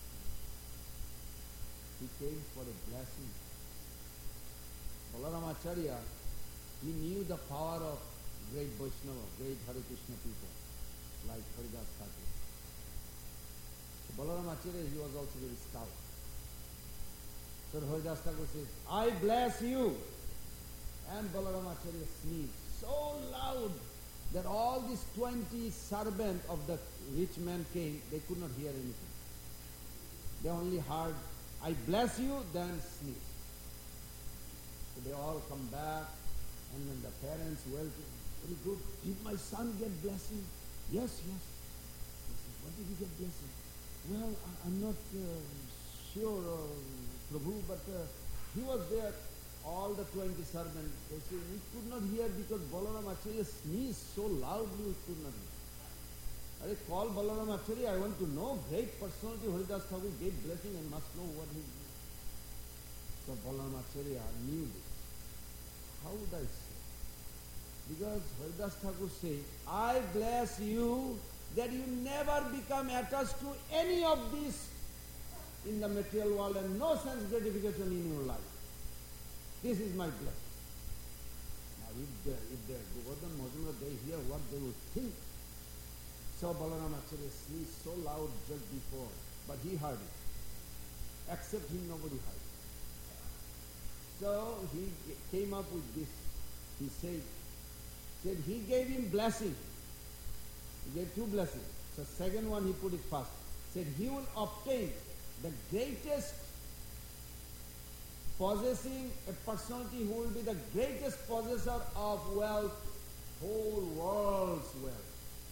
He came for a blessing. Balaram Acharya, he knew the power of great Vaishnava, great Hare Krishna people, like Haridas Thakur. So Balaram Acharya, he was also very stout. So Haridas Thakur says, I bless you. And Balaram Acharya sneezed so loud that all these 20 servants of the rich man came, they could not hear anything. They only heard, I bless you, then sneeze. So they all come back, and then the parents, well, very good. Did my son get blessing? Yes, yes. He said, what did he get blessing? Well, I'm not sure, Prabhu, but he was there. All the 20 servants, they said, we could not hear because Balaram Acharya sneezed so loudly we could not hear. I call Balaram Acharya, I want to know, great personality Haridas Thakur gave blessing and must know what he did. So Balaram Acharya knew this. How would I say? Because Haridas Thakur said, I bless you that you never become attached to any of this in the material world and no sense gratification in your life. This is my blessing. Now if the Govardhan Majumdar, they hear what they will think. So Balaram Acharya sneezed so loud just before, but he heard it. Except him, nobody heard it. So he came up with this. He said he gave him blessing. He gave two blessings. So second one he put it first. Said he will obtain the greatest, possessing a personality who will be the greatest possessor of wealth, whole world's wealth.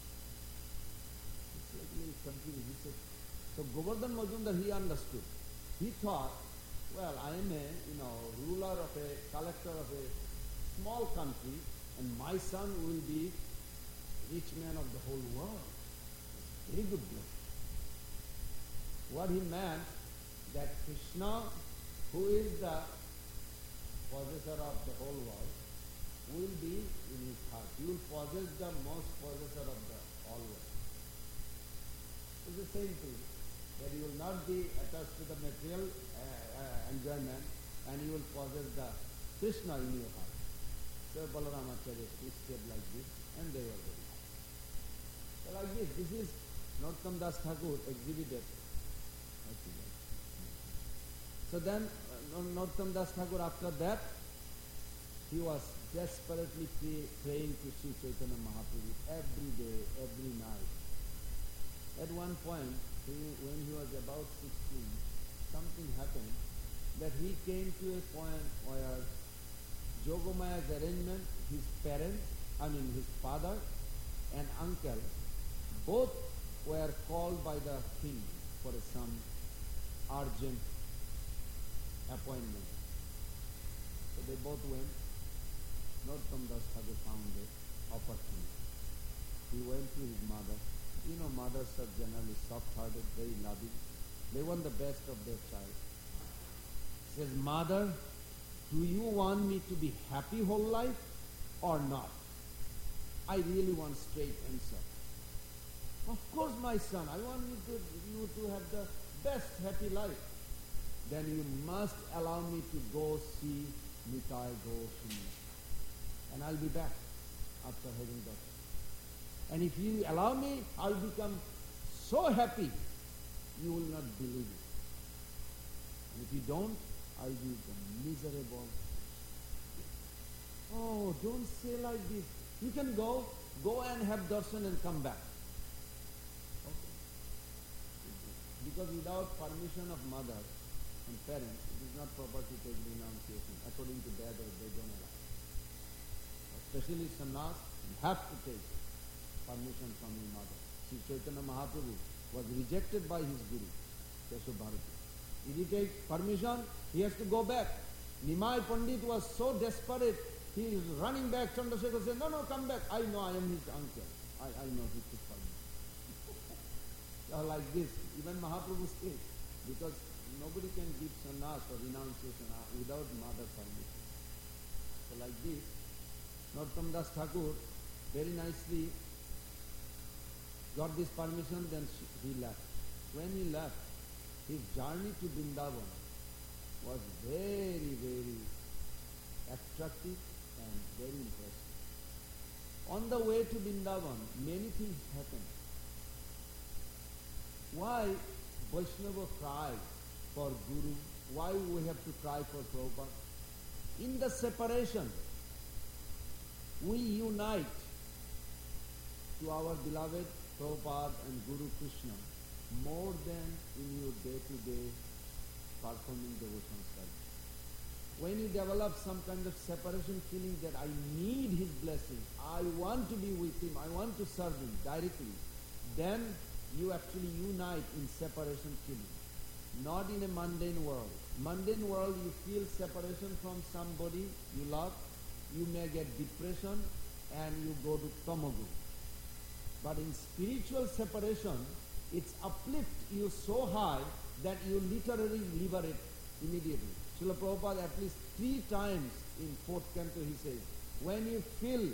It's like a little confusing. He said, so Govardhan Majumdar, he understood. He thought, well, I am a ruler of a, collector of a small country, and my son will be rich man of the whole world. It's a very good blessing. What he meant, that Krishna, who is the possessor of the whole world, will be in his heart. He will possess the most possessor of the all world. It's the same thing, that you will not be attached to the material enjoyment, and you will possess the Krishna in your heart. So Balaram Acharya twisted like this, and they were very happy. So like this is Narottam Das Thakur exhibited. So then Narottam Das Thakur, after that, he was desperately praying to Sri Chaitanya Mahaprabhu every day, every night. At one point, when he was about 16, something happened that he came to a point where Jogomaya's arrangement, his parents, his father and uncle, both were called by the king for some urgent appointment. So they both went. Narottam Das Thakur found the opportunity. He went to his mother. You know, mothers are generally soft-hearted, very loving. They want the best of their child. He says, "Mother, do you want me to be happy whole life or not? I really want straight answer." "Of course, my son, I want you to have the best happy life. Then you must allow me to go see Nitai Goswami. And I'll be back after having that. And if you allow me, I'll become so happy, you will not believe it. And if you don't, I'll be miserable." "Oh, don't say like this. You can go and have darshan and come back." Okay. Because without permission of mother and parents, it is not proper to take renunciation. According to that, they don't allow. Especially sannyas, you have to take permission from your mother. Sri Chaitanya Mahaprabhu was rejected by his guru, Keshav Bharati. If he takes permission, he has to go back. Nimai Pandit was so desperate, he is running back. Chandrasekhar said, "No, come back. I know I am his uncle. I know he took permission." Like this, even Mahaprabhu stays, because nobody can give sannyas or renunciation without mother permission. So like this, Narottam Das Thakur very nicely got this permission, then he left. When he left, his journey to Vrindavan was very, very attractive and very impressive. On the way to Vrindavan, many things happened. Why Vaishnava cries for Guru? Why we have to cry for Prabhupada? In the separation, we unite to our beloved Prabhupada and Guru Krishna more than in your day-to-day performing devotion service. When you develop some kind of separation feeling that I need his blessing, I want to be with him, I want to serve him directly, then you actually unite in separation feeling. Not in a mundane world. Mundane world, you feel separation from somebody you love, you may get depression and you go to tamagu. But in spiritual separation, it's uplift you so high that you literally liberate immediately. Srila Prabhupada at least 3 times in 4th canto he says, when you feel,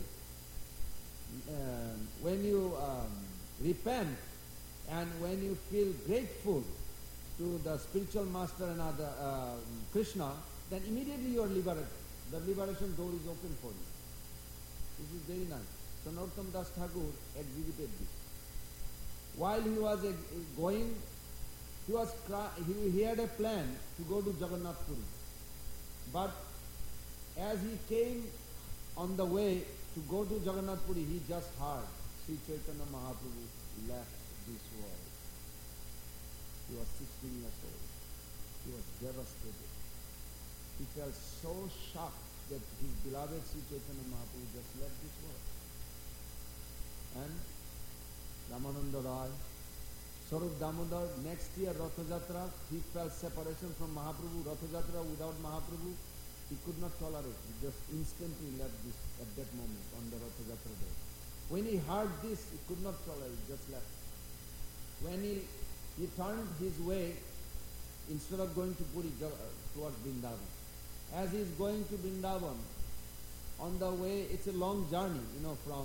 when you repent and when you feel grateful to the spiritual master and other Krishna, then immediately you are liberated. The liberation door is open for you. This is very nice. So Narottam Das Thakur exhibited this. While he was going, he had a plan to go to Jagannath Puri. But as he came on the way to go to Jagannath Puri, he just heard Sri Chaitanya Mahaprabhu left this world. He was 16 years old. He was devastated. He felt so shocked that his beloved Sri Chaitanya Mahaprabhu just left this world. And Ramananda Rai, Swarup Damodar, next year Ratha Jatra, he felt separation from Mahaprabhu. Ratha Jatra without Mahaprabhu, he could not tolerate. He just instantly left this at that moment on the Ratha Jatra day. When he heard this, he could not tolerate, just left. When he turned his way, instead of going to Puri, towards Vrindavan. As he is going to Vrindavan, on the way, it's a long journey, from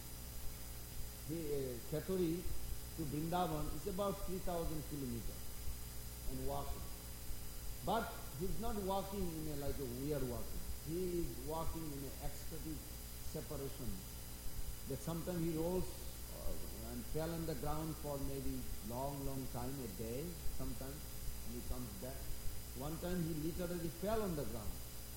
Kheturi to Vrindavan. It's about 3,000 kilometers and walking. But he's not walking in like a weird walking. He is walking in an ecstatic separation. That sometimes he rolls and fell on the ground for maybe long time, a day sometimes, and he comes back. One time he literally fell on the ground.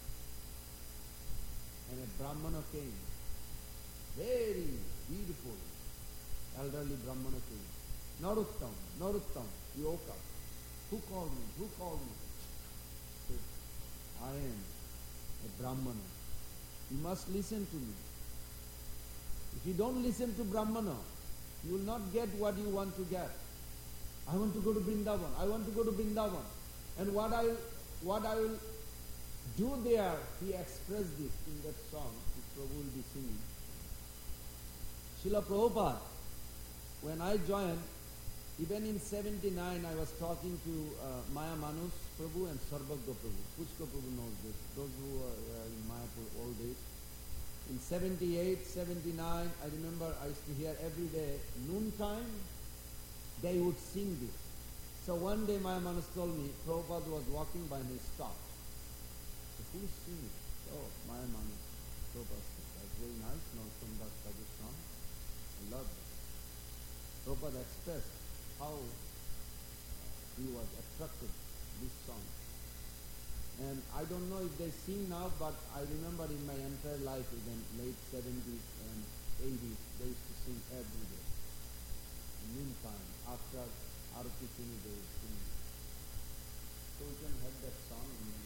And a Brahmana came. Very beautiful elderly Brahmana came. Narottam, Narottam, he woke up. Who called me? Who called me? He said, I am a Brahmana. You must listen to me. If you don't listen to Brahmana, you will not get what you want to get. I want to go to Vrindavan. I want to go to Vrindavan. And what I will do there, he expressed this in that song which Prabhu will be singing. Srila Prabhupada, when I joined, even in 79, I was talking to Maya Manus Prabhu and Sarvagya Prabhu. Pushka Prabhu knows this, those who are in Mayapur old days. In 78, 79, I remember I used to hear every day, noontime, they would sing this. So one day Maya Manus told me, Prabhupada was walking by and he stopped. So who is singing? Oh, Maya Manus. Prabhupada said, that's very nice, Narottam Das Thakur's song. I love it. Prabhupada expressed how he was attracted to this song. And I don't know if they sing now, but I remember in my entire life, even late 70s and 80s, they used to sing every day. In noontime, after Arati finish, they would sing. So we can have that song and then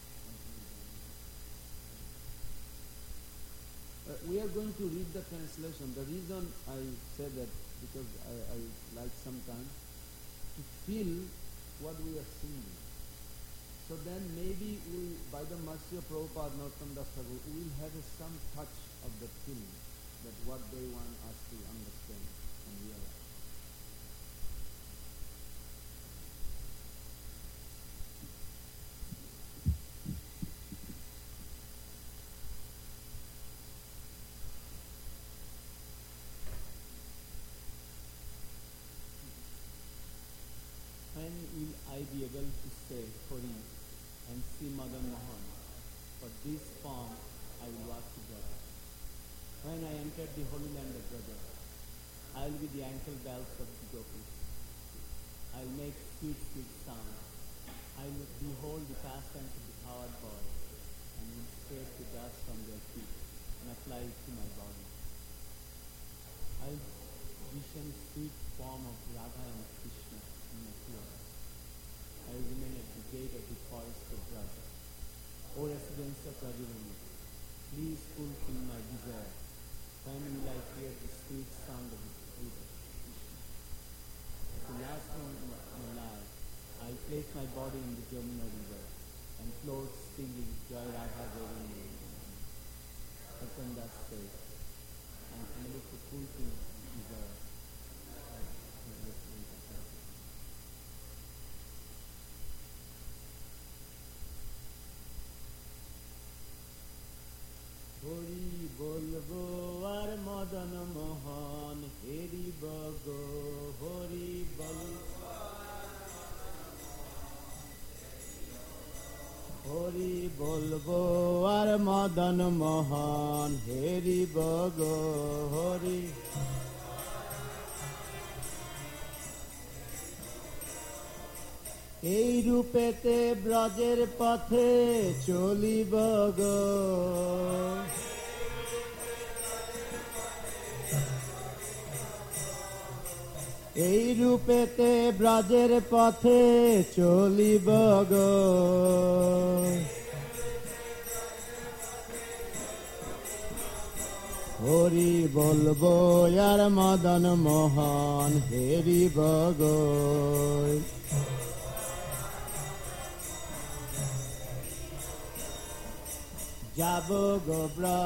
continue. We are going to read the translation. The reason I said that, because I like sometimes to feel what we are singing. So then maybe we, by the mercy of Prabhupada, Narottam Das Thakur, we will have some touch of the feeling that what they want us to understand and realize. When will I be able to say Hori and see Madan Mohan? For this form I will walk together. When I enter the Holy Land of Braja, I will be the ankle bells of the gopis. I will make sweet, sweet sound. I will behold the pastimes of the coward boy and will scrape the dust from their feet and apply it to my body. I will vision sweet form of Radha and Krishna in my tears. I will remain at the gate of the forest of Braja. O residents of Rajavani, please fulfill my desire. When will I hear the sweet sound of the flute of Krishna? At the last moment of my life, I will place my body in the Jamuna river and float singing Jai Radha Govindam. Narottam Das said, I am unable to fulfill the desire. Hori bolbo ar Madan Mohan, Heri bago, Hori bolbo. Hori bolbo ar Madan Mohan, Heri bago, Hori. এই রূপেতে ব্রজের পথে চলিব গো। এই রূপেতে ব্রজের পথে চলিব গো। হরি বলবো আর মদন মোহন হেরিব গো। যাব গো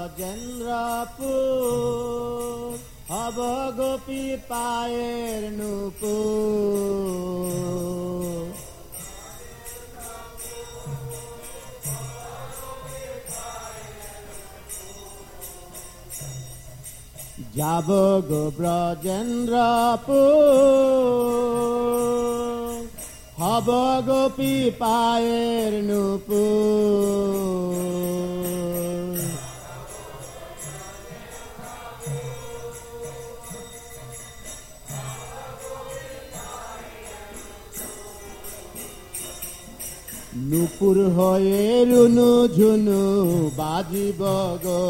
ব্রজেন্দ্রপুর, হব গোপী পায়ের নূপুর। যাব গো ব্রজেন্দ্রপুর, হব গোপী পায়ের নূপুর। নূপুর হয়ে রুনু ঝুনু বাজিব গো।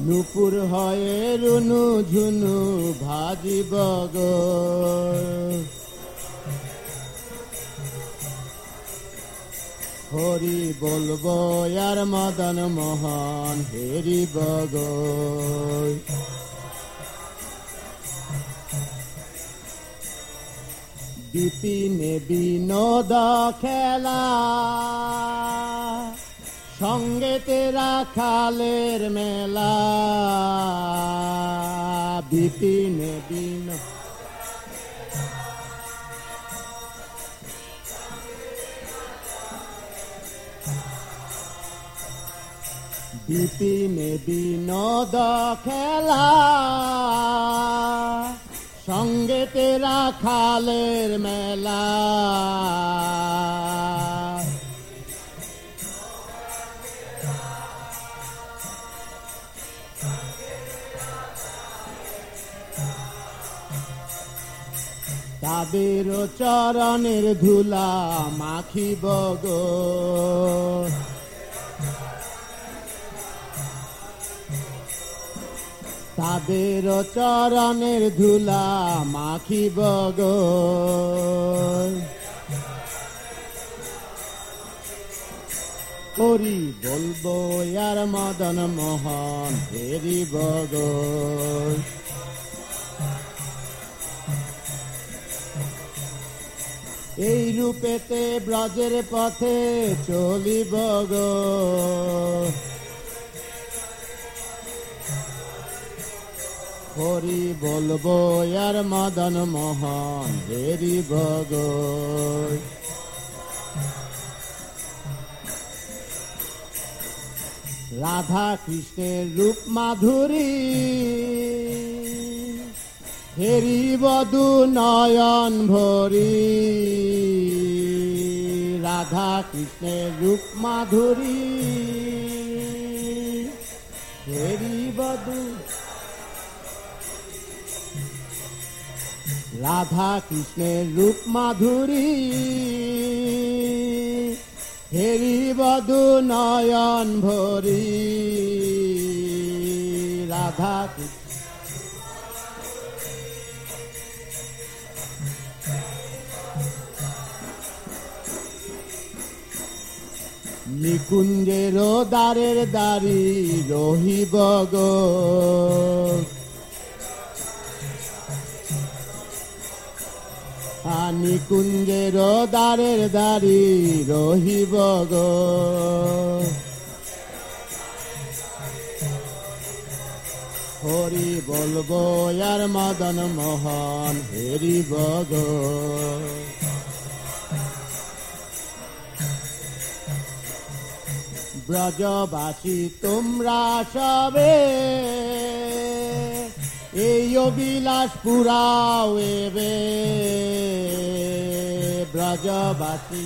নুপুর হয়ে রুনু ঝুনু ভাজিব গো হরি বলবো আর মদন মোহন হেরিব গো বিপিনে বিনোদ খেলা সঙ্গে তেরা খালের মেলা বিপিনে বিনোদ বিপিনে বিনোদ খেলা সঙ্গে তেরা খালের মেলা তাদের চরণের ধুলা মাখিব গো তাদের চরণের ধুলা মাখিব গো হরি বলবো আর মদন মোহন হেরিব গো এই রূপেতে ব্রজের পথে চলিব গো হরি বলবো আর মদন মোহন হেরিব গো রাধা কৃষ্ণের রূপ মাধুরী হেরিবধু নয়ন ভরি রাধা কৃষ্ণের রূপ মাধুরী হেরিবধু রাধা কৃষ্ণের রূপ মাধুরী হেরিবধু নয়ন ভরি রাধা নিকুঞ্জের দ্বারের দ্বারি রহিব গো নিকুঞ্জের দ্বারের দ্বারি রহিব গো হরি বলবো আর মদন মোহন হেরিব গো ব্রজবাসী তোমরা সবে এই অবিলাস পুরাও এবে ব্রজবাসী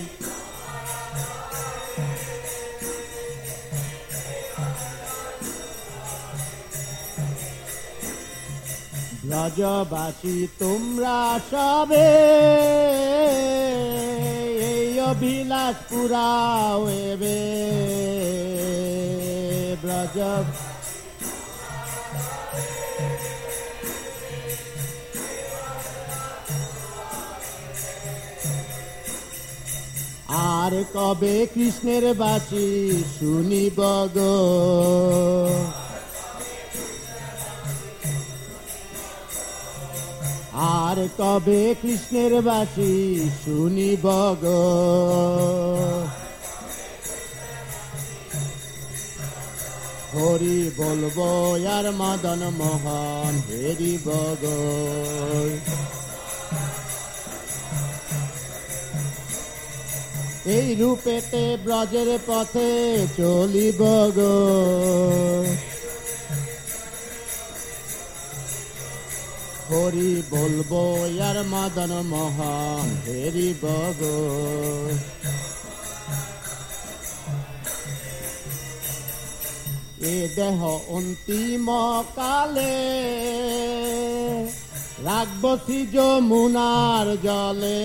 ব্রজবাসী তোমরা সবে এই অবিলাস পুরাও এবে ব্রজ আর কবে কৃষ্ণের বাসি শুনিব গো আর কবে কৃষ্ণের বাসি শুনিব গো হরি বলবো আর মদন মোহন হেরিব গো এই রূপেতে ব্রজের পথে চলিব গো হরি বলবো আর মদন মোহন হেরিব গো এ দেহ অন্তিম কালে রাখব শ্রী যমুনার জলে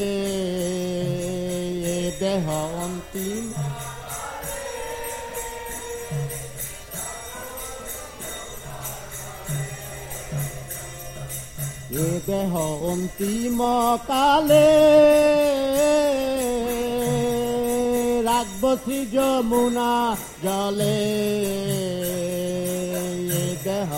এ দেহ অন্তিম এ দেহ অন্তিম কালে রাখব শ্রী যমুনা জলে এ দেহ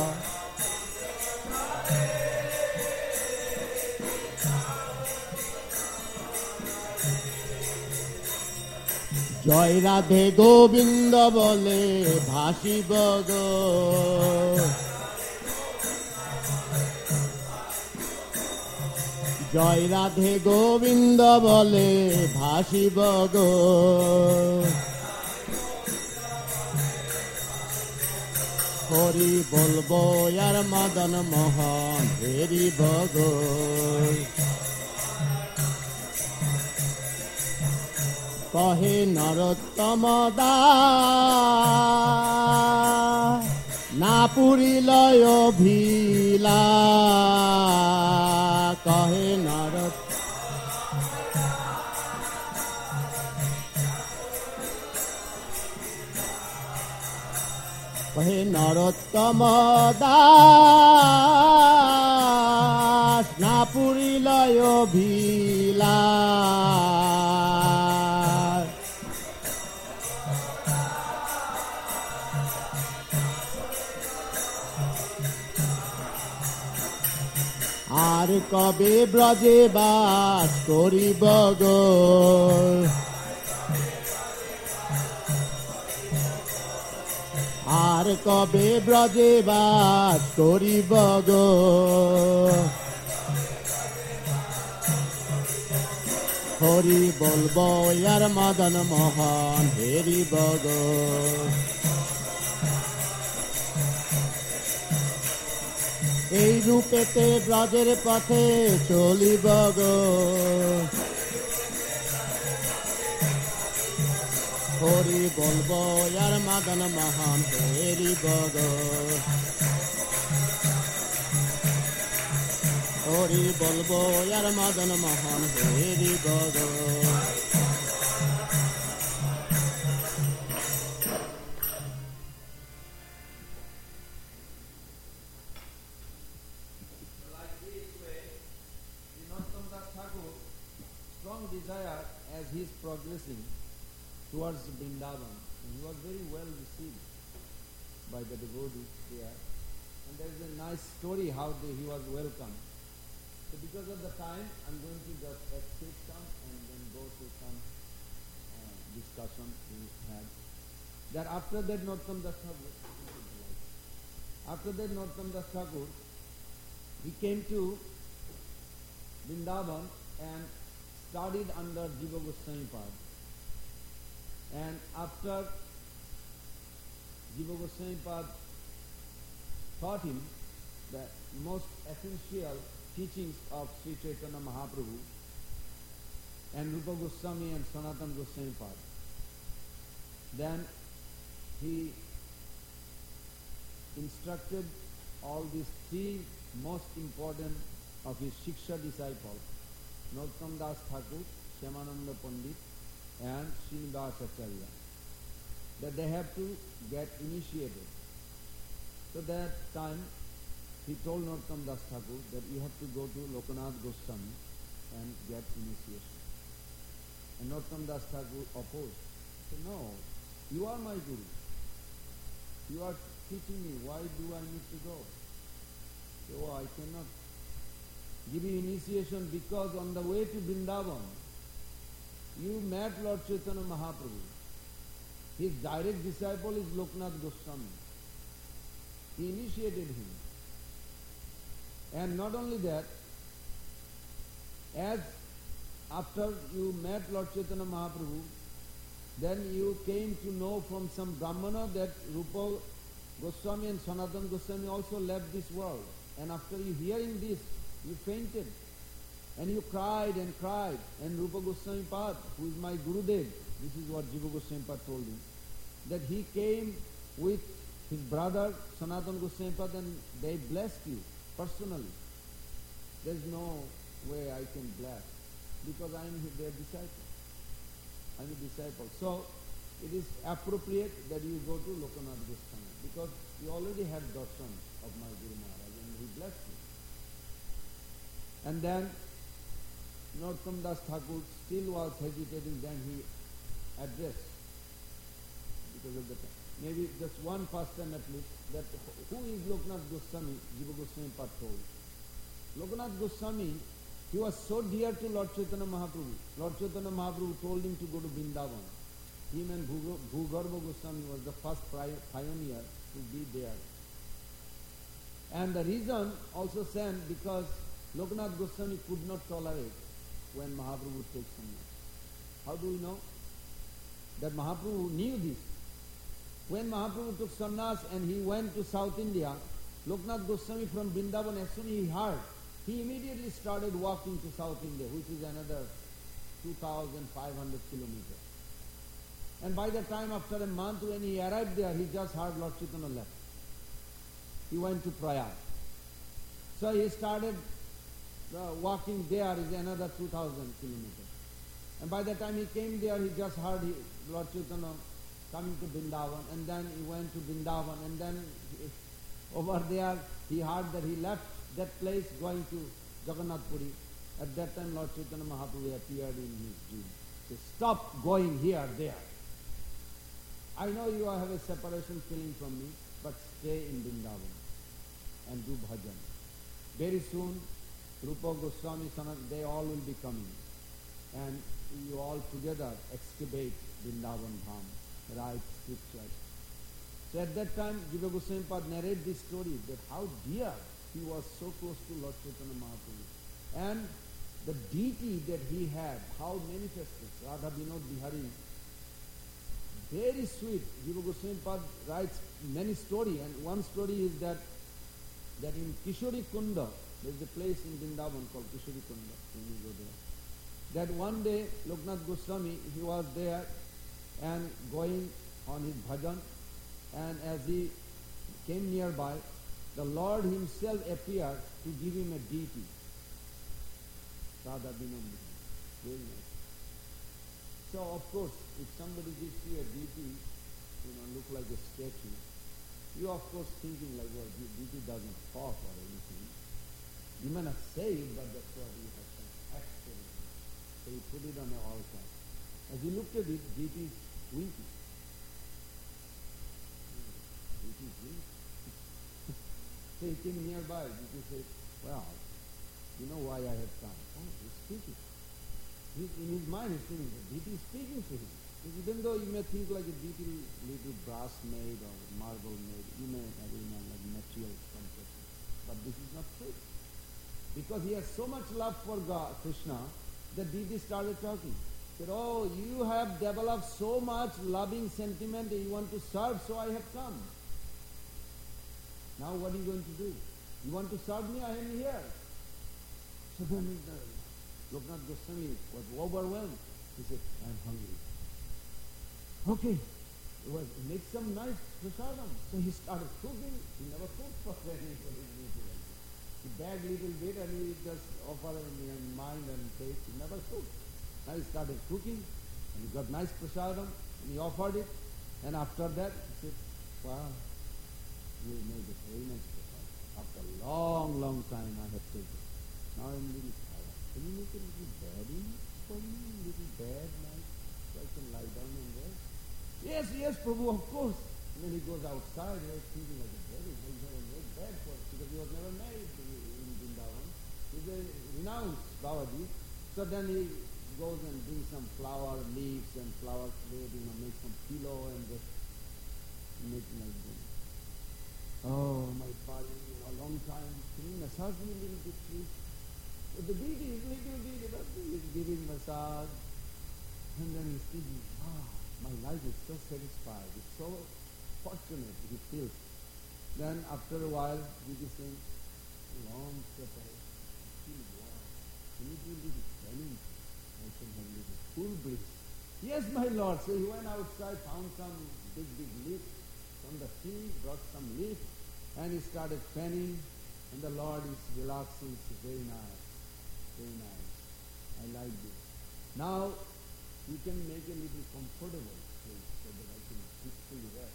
জয় রাধে গোবিন্দ বলে ভাসিব গো জয় রাধে গোবিন্দ বলে ভাসিব গো হরি বলবো আর মদন মোহন হেরিব গো কহে নরোত্তম দাস না পুরিলয় ভিলা কহে নরোত্তম দাস না পুরিলয় ভিলা আর কবে ব্রজে বাস করিব গো আর কবে ব্রজে বাস করিব গো হরি বলব আর মদন মোহন হেরিব গো এই রূপেতে ব্রজের পথে চলিব গো হরি বলব আর মদন মোহন হেরিব গো হরি বলব আর মদন মোহন হেরিব গো Desire as he is progressing towards Vrindavan. He was very well received by the devotees there. And there is a nice story how he was welcomed. So because of the time, I'm going to just escape some and then go to some discussion we had. That after that Narottam Das Thakur, he came to Vrindavan and studied under Jiva Goswami Pad. And after Jiva Goswami Pad taught him the most essential teachings of Sri Chaitanya Mahaprabhu and Rupa Goswami and Sanatana Goswami Pad, then he instructed all these three most important of his Shiksha disciples, Narottam Das Thakur, Shyamananda Pandit and Srinivas Acharya, that they have to get initiated. So that time he told Narottam Das Thakur that you have to go to Lokanath Goswami and get initiation. And Narottam Das Thakur opposed. He said, no, you are my Guru. You are teaching me, why do I need to go? So I cannot give you initiation because on the way to Vrindavan, you met Lord Chaitanya Mahaprabhu. His direct disciple is Lokanath Goswami. He initiated him. And not only that, as after you met Lord Chaitanya Mahaprabhu, then you came to know from some Brahmana that Rupa Goswami and Sanatana Goswami also left this world. And after you hearing this, you fainted. And you cried and cried. And Rupa Goswami Pad, who is my Gurudev, this is what Jiva Goswami Pad told him, that he came with his brother Sanatana Goswami Pad and they blessed you personally. There is no way I can bless because I am their disciple. I am a disciple. So it is appropriate that you go to Lokanath Goswami because you already had darshan of my Guru Maharaj and he blessed you. And then Narottam Das Thakur still was hesitating, then he addressed, because of the time. Maybe just one person at least, that who is Loknath Goswami? Jiva Goswami Pad told. Loknath Goswami, he was so dear to Lord Chaitanya Mahaprabhu. Lord Chaitanya Mahaprabhu told him to go to Vrindavan. Him and Bhugarva Goswami was the first pioneer to be there. And the reason also sent because Loknath Goswami could not tolerate when Mahaprabhu would take sannyas. How do we know? That Mahaprabhu knew this. When Mahaprabhu took sannyas and he went to South India, Loknath Goswami from Vrindavan, as soon as he heard, he immediately started walking to South India, which is another 2,500 kilometers. And by the time after a month when he arrived there, he just heard Lord Chaitanya left. He went to Prayag. So he started walking there is another 2,000 kilometers. And by the time he came there, he just heard Lord Chaitanya coming to Vrindavan, and then he went to Vrindavan, and then over there he heard that he left that place going to Jagannath Puri. At that time Lord Chaitanya Mahaprabhu appeared in his dream. He said, stop going here, there. I know you have a separation feeling from me, but stay in Vrindavan and do bhajan. Very soon, Rupa Goswami, they all will be coming. And you all together excavate Vrindavan Dham, write scriptures. So at that time, Jiva Goswami Pad narrated this story that how dear he was so close to Lord Chaitanya Mahaprabhu. And the deity that he had, how manifested, Radha Vinod Bihari, very sweet. Jiva Goswami Pad writes many stories, and one story is that in Kishori Kunda, there is a place in Vrindavan called Kishori Kunda, when you go there. That one day, Loknath Goswami, he was there and going on his bhajan, and as he came nearby, the Lord himself appeared to give him a deity. Radha Vinod Bihari. Very nice. So of course, if somebody gives you a deity, look like a statue, you of course thinking like, well, the deity doesn't talk or anything. You may not say it, but that's what you have some experience. So you put it on the altar. As you looked at it, deity is winking. Deity is winking. So he came nearby, deity said, well, you know why I have come? Oh, he's speaking. In his mind, he's thinking, the deity is speaking to him. Even though you may think like a deity, little brass made or marble made, you may have like material compression. But this is not true. Because he has so much love for God, Krishna, the deity started talking. Said, oh, you have developed so much loving sentiment that you want to serve, so I have come. Now what are you going to do? You want to serve me? I am here. So then Loknath Goswami was overwhelmed. He said, I am hungry. Okay, make some nice prasadam. So he started cooking. He never cooked for anybody. He begged a little bit and he just offered in mind and taste. He never cooked. Now he started cooking and he got nice prasadam and he offered it. And after that, he said, wow, you made a very nice prasadam. After a long, long time I have taken. Now I'm really tired. Can you make a little bedding for me? A little bed, nice, so I can lie down and rest? Yes, Prabhu, of course. And then he goes outside, he was thinking like a bed, he's never made bed for it, because he was never married in Vrindavan. He's a renounced Babaji. So then he goes and brings some flower leaves and flower thread, make some pillow and just make like this. Oh, my body, a long time. Can you massage me a little bit, please? But the deity is little deity, but he is giving massage. And then he's thinking, wow, my life is so satisfied, it's so fortunate, he feels. Then after a while, he is saying, long separation, I feel warm. Can you do a little training? I can have a little cool breeze. Yes, my Lord. So he went outside, found some big leaf from the tree, brought some leaf, and he started fanning, and the Lord is relaxing. It's very nice, very nice. I like this. Now, you can make a little comfortable place so that I can peacefully rest.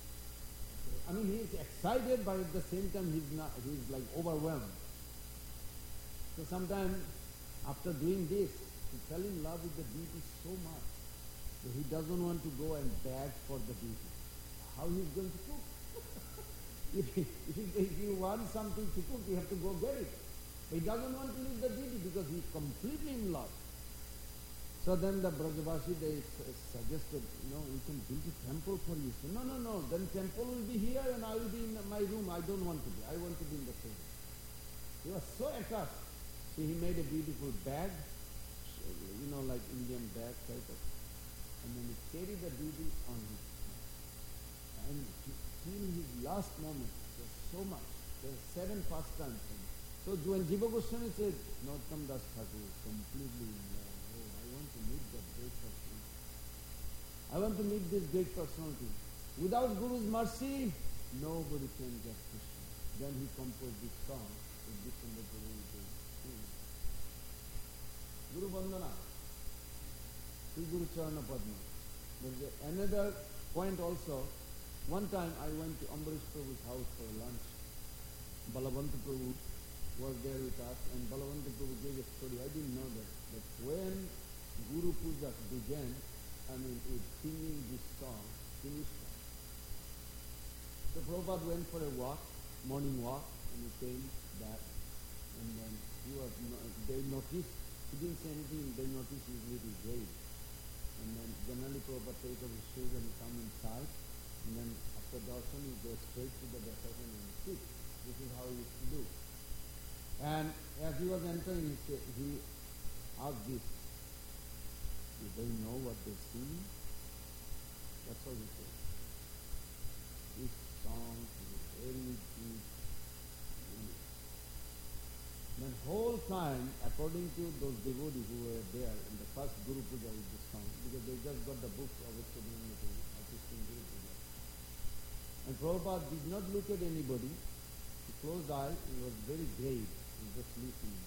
Okay. I mean, he is excited, but at the same time, he's like overwhelmed. So sometimes after doing this, he fell in love with the deity so much that he doesn't want to go and beg for the deity. How he is going to cook? if you want something to cook, you have to go get it. But he doesn't want to leave the deity because he is completely in love. So then the Brajavasi, they suggested, we can build a temple for you. So, no, then temple will be here and I will be in my room. I don't want to be. I want to be in the same. He was so attached. So he made a beautiful bag, like Indian bag type of, and then he carried the deity on his head. And till his last moment, there was so much. There were 7 pastimes. So when Jiva Goswami said, Narottam Das Thakur is completely in love. I want to meet that great personality. I want to meet this great personality. Without Guru's mercy, nobody can get Krishna. Then he composed this song with Vishnu Guru. Guru Vandana, Sri Guru Charana Padma. There is another point also. One time I went to Ambarish Prabhu's house for lunch. Balavanta Prabhu was there with us, and Balavanta Prabhu gave a story. I didn't know that. But when Guru Puja began, with singing this song, finished song. So Prabhupada went for a walk, morning walk, and he came back. And then they noticed, he didn't say anything, they noticed his little grave. And then generally Prabhupada takes off his shoes and come inside. And then after darshan, he goes straight to the darshan and sit. This is how he used to do. And as he was entering, he asked this, do they know what they sing? That's all he said. This song is very deep. The whole time, according to those devotees who were there in the first Guru Puja with this song, because they just got the book of assisting Guru Puja. And Prabhupada did not look at anybody. He closed eyes and was very grave. He just listening.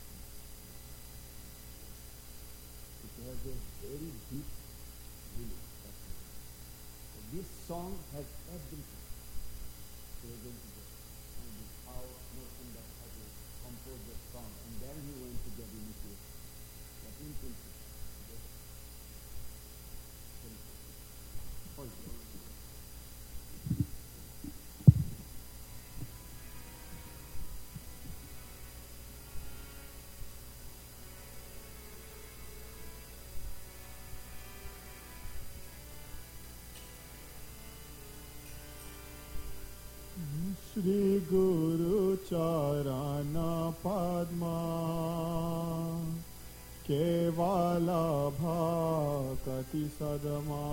It has a very deep meaning. So this song has everything. So we're going to go. And this is how Narottam Das Thakur composed the song. And then he went to get initiated. But in principle, Shri Guru Charana Padma Kevala Bhakati Sadama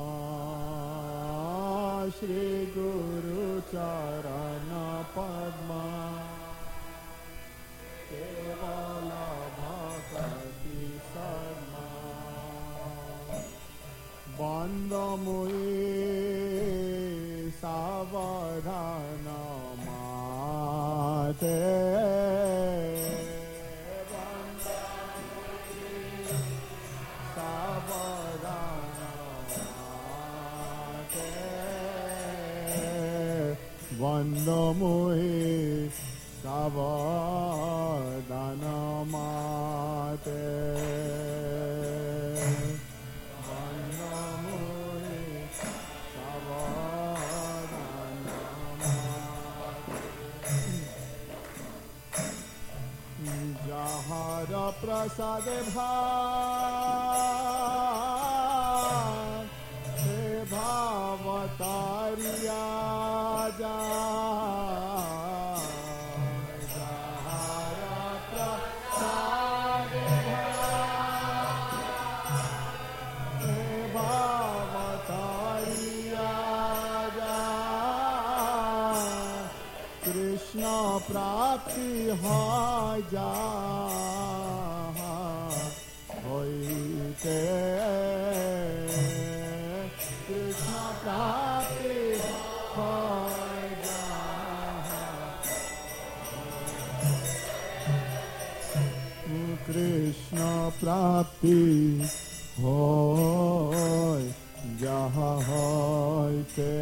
Shri Guru Charana Padma Kevala Bhakati Sadama Bandamui Savadhana Mate Vandamui Savadhana Mate Jahara Prasad Bhavatariya Jahara Prasad Bhavatariya Krishna Prapti Haja Hoite Krishna Prapti Haja Krishna Prapti Hoy Jaha Hoite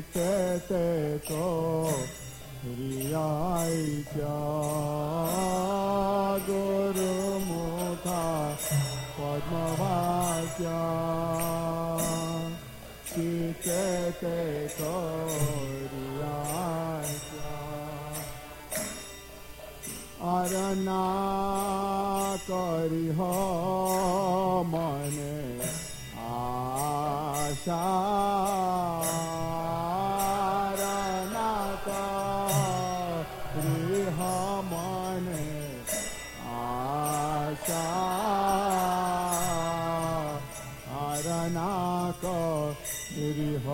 चित्ते तो रियायित्या गुरुमुखा पद्मवाक्या चित्ते तो रियायित्या अरना करिह मने आशा अरना करिह मने आशा अरना करिह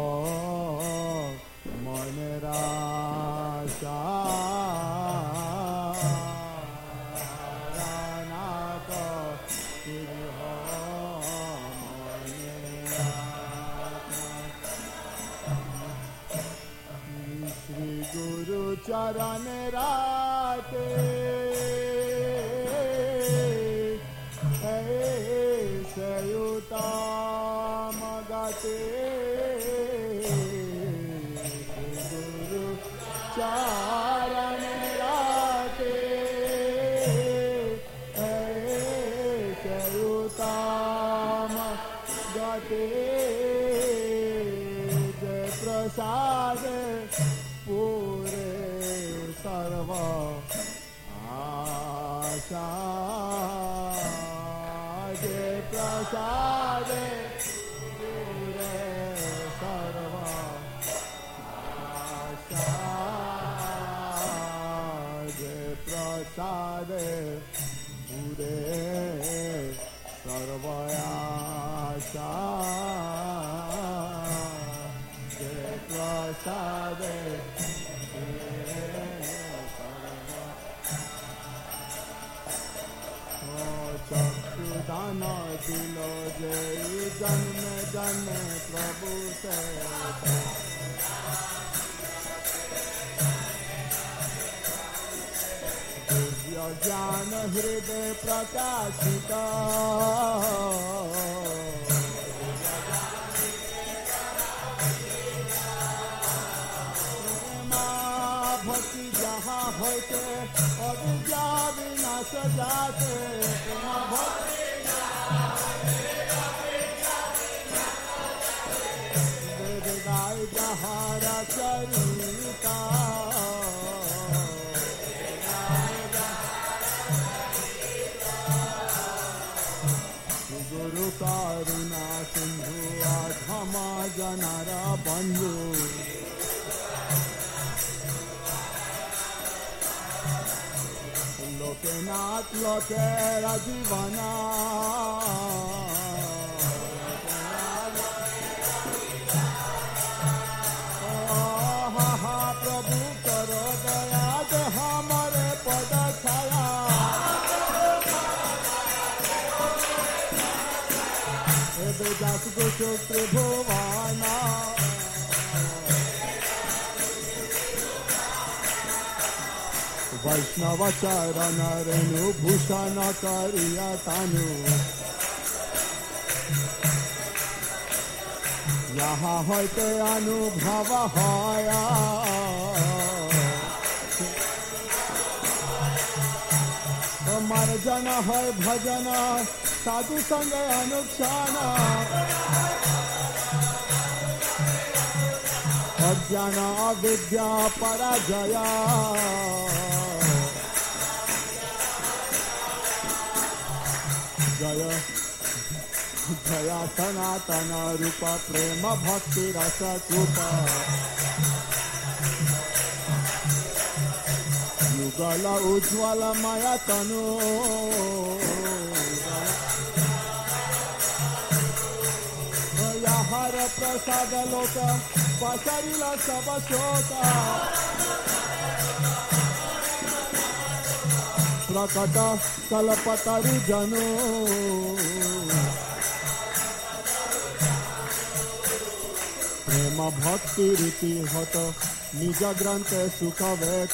मने आशा चरण राते सयुताम गाते गुरु चरण राते सयुताम गाते जय प्रसाद पूरे सर्व आशा जय प्रसाद पूरे सर्व आशा जय प्रसाद पूरे सर्व आशा जय प्रसाद चक्षुदान दिलो जय जन्म जन्म प्रभु से दिव्य ज्ञान हृदय प्रकाशित भक्ति जहाँ होते अविद्या विनाश जाते वेद गाय जहारा चरिता गुरु करुणा सिंधु अधमा जनारा बंधु लोके नाथ लोके राजीवना प्रभु करो दया दे हमारे पद छाया बेदास गोचो त्रिभुवना वैष्णव चरण रेणु भूषण करिया तानु यहाँ होते अनुभव होया मार्जन है भजन साधु संग अनुक्षण अज्ञान अविद्या पराजया जय जया सनातन रूप प्रेम भक्ति रस कृपा युगल उज्ज्वल माया तनु हर प्रसाद लोक पसरिल सब शोक प्रकट कल्पतरु जनु प्रेम भक्ति रीति हत निज ग्रंथ सुख वेत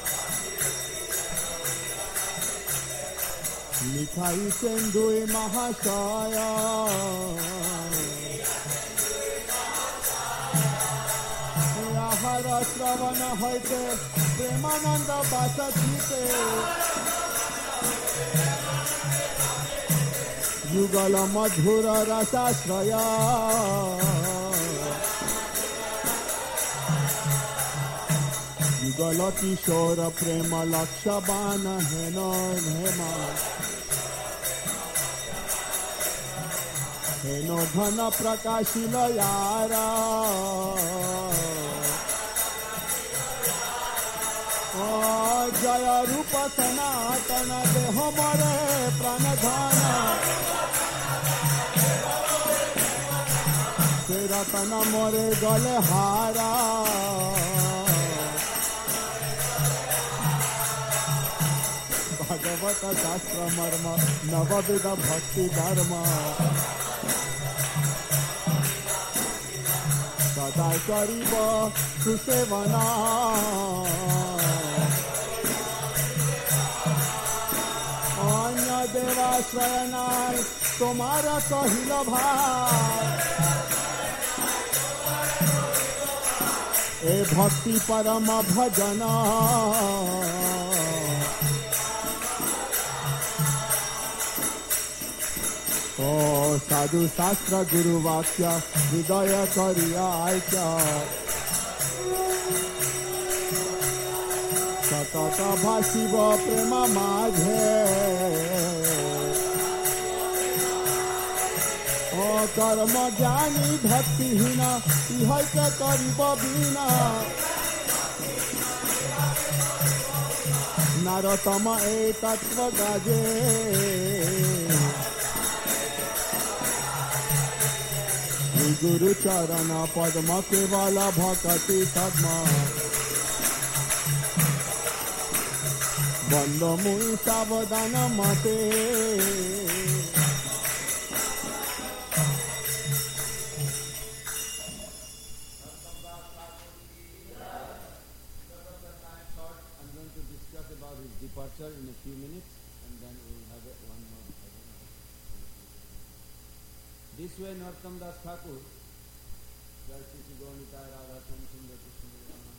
लिखाई सिंधुई महाशय সুন্দর শ্রবণ হইতে প্রেমানন্দ বাস চিতে যুগল মধুর রসাশ্রয় যুগল কিশোর প্রেম লক্ষ্যবান হেন হেমা হেন ধন প্রকাশিল यारा जय रूप सनातन देह मरे प्राण धन से रतन मरे गले हारा भगवत शास्त्र मर्म नवविध भक्ति धर्म सदा करिब सुसेवना अन्य देवाश्रय नाय तुम्हारा कहिल भाई ए भक्ति परम भजन ओ साधु शास्त्र गुरु वाक्य हृदय करिया ऐक्य सतत भाषिब प्रेम माझे ओ कर्म ज्ञानी भक्तिहीन इहैके करिब बिना नरतम ए तत्व गाजे गुरु चरण पद्म केवल भक्ति पद्म बंद मुई सावधान मते I'm going to discuss about his departure in a few minutes, and then we will have one more. This way, Narottam Das Thakur, Jai Shri Gauranitai Radha Sundar Krishna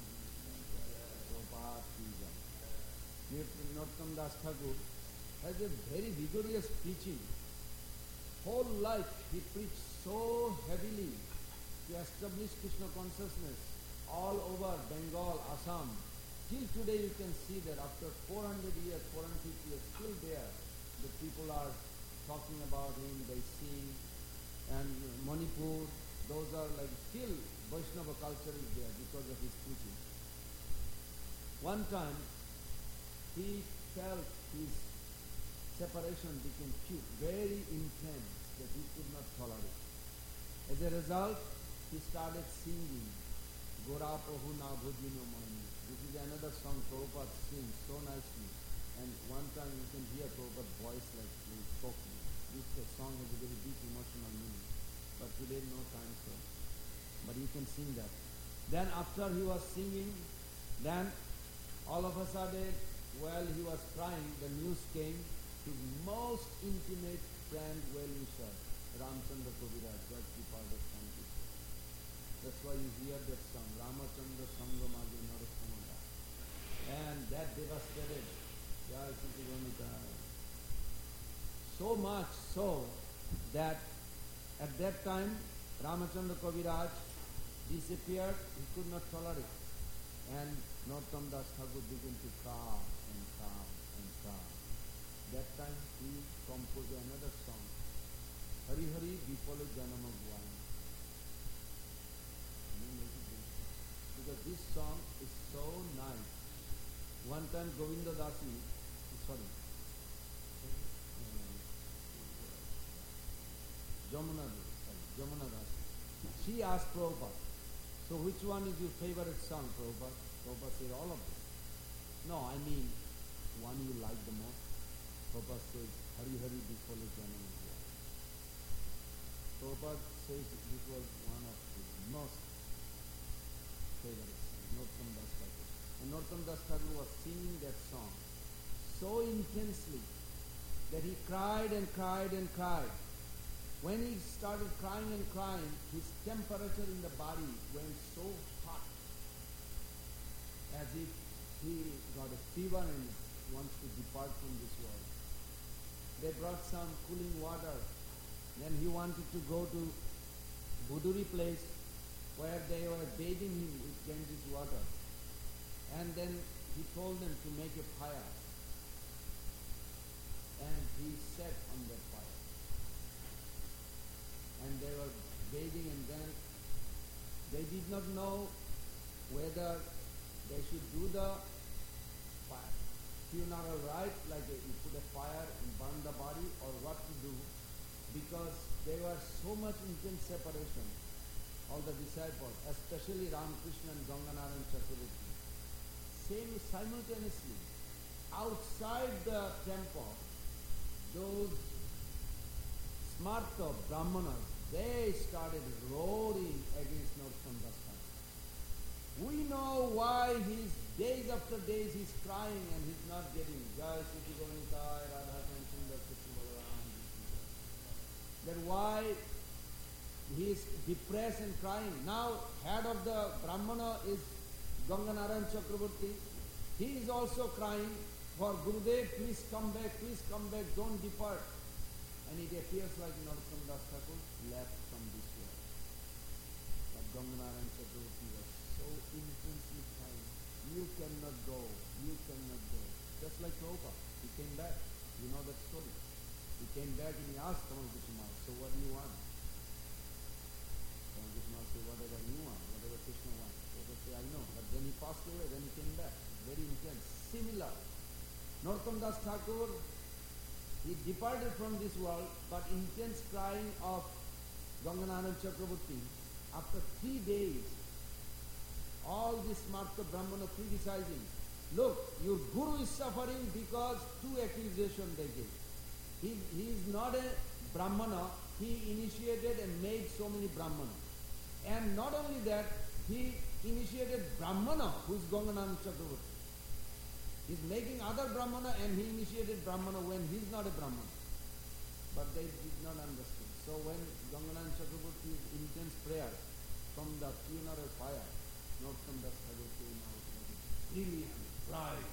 Prabhupada, Narottam Das Thakur has a very vigorous preaching. Whole life he preached so heavily to establish Krishna consciousness all over Bengal, Assam. Till today you can see that after 400 years, 450 years, still there, the people are talking about him, they sing. And Manipur, those are like still Vaishnava culture is there because of his preaching. One time he felt his separation became very intense that he could not tolerate. As a result, he started singing Gora Pahu Na Bhujino Mani. This is another song Prabhupada sings so nicely. And one time you can hear Prabhupada's voice like spoken. This song has a very deep emotional meaning. But today no time so. But you can sing that. Then after he was singing, then all of a sudden, while he was crying, the news came, his most intimate friend, well-wisher, Ramchandra Kaviraj, just departed from this world. That's why you hear that song, Ramachandra Sangamage Narottamada. And that devastated Jai Shri Gauranitai. So much so that at that time Ramachandra Kaviraj disappeared, he could not tolerate. And Narottam Das Thakur began to cry and cry and cry. That time he composed another song, Hari Hari Vipala Janama Gvani. Because this song is so nice. One time Govinda Dasi, Jamuna Dasi, she asked Prabhupada, so which one is your favorite song, Prabhupada? Prabhupada said, all of them. No, I mean, one you like the most. Prabhupada says, Hari Hari Vipala Janama Gvani. Prabhupada says this was one of his most favorite songs, Narottam Das Thakur. And Narottam Das Thakur was singing that song so intensely that he cried and cried and cried. When he started crying and crying, his temperature in the body went so hot. as if he got a fever and wants to depart from this world. They brought some cooling water. Then he wanted to go to Buduri place where they were bathing him with Ganges water. And then he told them to make a fire. And he sat on that fire. And they were bathing, and then they did not know whether they should do the funeral rite, like you put a fire and burn the body, or what to do, because there was so much intense separation, all the disciples, especially Ramakrishna and Ganganarayan Chakravarti. Same simultaneously, outside the temple, those smarta brahmanas, they started roaring against Narottam Das Thakur. We know why he's days after days he's crying and he's not getting Jai Sri Gauranitai, Radha Krishna, Krishna Balaram. That why he is depressed and crying. Now head of the Brahmana is Ganganarayan Chakravarti. He is also crying for Gurudev, please come back, don't depart. And it appears like Narottam Das Thakur left from this world. But Ganganarayan Chakravarti was so intensely crying, you cannot go. Just like Prabhupada, he came back. You know that story. He came back and he asked Tamal Krishna, so what do you want? Tamal Krishna said, whatever you want, whatever Krishna wants. Prabhupada said, I know. But then he passed away, then he came back. Very intense. Similar. Narottam Das Thakur, he departed from this world, but intense crying of Ganganarayan Chakravarti, after 3 days, all this Smarta Brahmana criticizing. Look, your guru is suffering because 2 accusations they gave. He is not a Brahmana, he initiated and made so many Brahmana. And not only that, he initiated Brahmana, who is Ganganarayan Chakravarti. He is making other Brahmana and he initiated Brahmana when he is not a Brahmana. But they did not understand. So when Ganganarayan Chakravarti's intense prayer from the funeral fire, Narottam Das Thakur came out like brilliant, bright.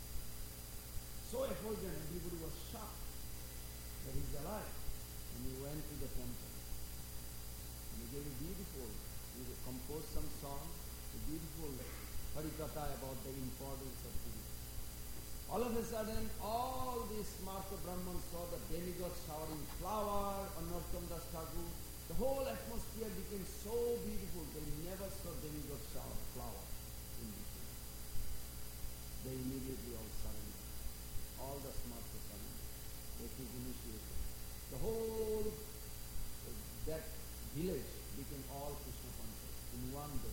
So effulgent, everybody was shocked that he is alive. And he went to the temple. And he gave a beautiful, he composed some song, a beautiful harikatha about the importance of Guru. All of a sudden, all these Smarta Brahmans saw the demigods showering flower on Narottam Das Thakur. The whole atmosphere became so beautiful, they never saw demigods shower flower in this way. They immediately all surrendered. All the Smarta surrendered. That is initiation. The whole, that village became all Krishna conscious in one day.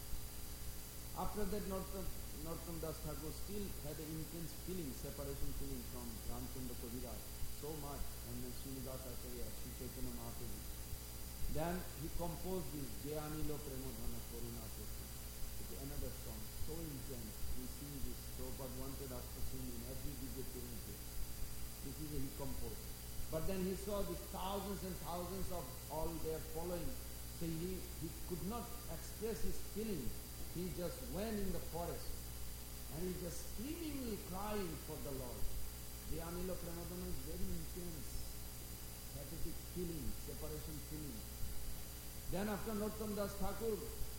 After that, Narottam Das Thakur still had an intense feeling, separation feeling from Ramchandra Kaviraj, so much, and then Srinivas Acharya, Sri Chaitanya Mahaprabhu. Then he composed this Jayanilo Premodhana Karuna Prati. It's another song, so intense. We sing this. Prabhupada wanted us to sing in every DJ Purim place. This is he composed. But then he saw these thousands and thousands of all their following. So he could not express his feeling. He just went in the forest and he just screamingly crying for the Lord. The Anila Pramadana is very intense, pathetic feeling, separation feeling. Then after Narottam Das Thakur,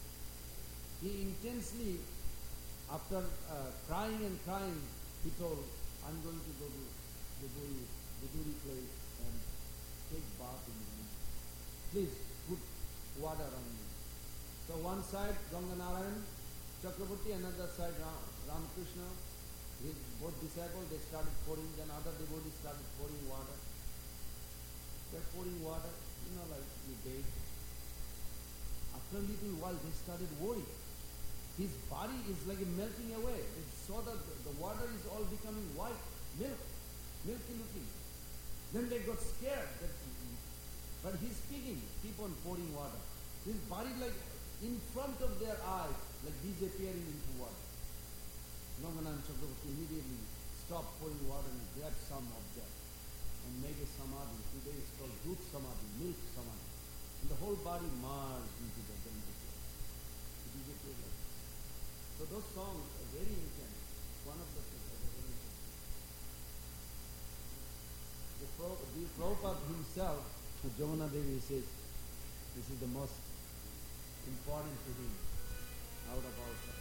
he intensely, after crying and crying, he told, I'm going to go to the Buduri place and take bath in the river. Please put water on me. So one side Ganganarayan Chakravarti, another side Ramakrishna, his both disciples, they started pouring, then other devotees started pouring water. They're pouring water, like you bathe. After a little while, they started worrying. His body is like melting away. They saw that the water is all becoming white, milky looking. Then they got scared. But he's speaking, keep on pouring water. His body like in front of their eyes, like disappearing into water. Ganganarayan Chakravarti immediately stopped pouring water and grabbed some object and made a samadhi. Today it's called root samadhi, milk samadhi. And the whole body merged into the Ganga. It disappeared like that. So those songs are very ancient. One of the things that are very ancient. The Prabhupada himself, to Jamuna Devi, says this is the most important to him out of all songs.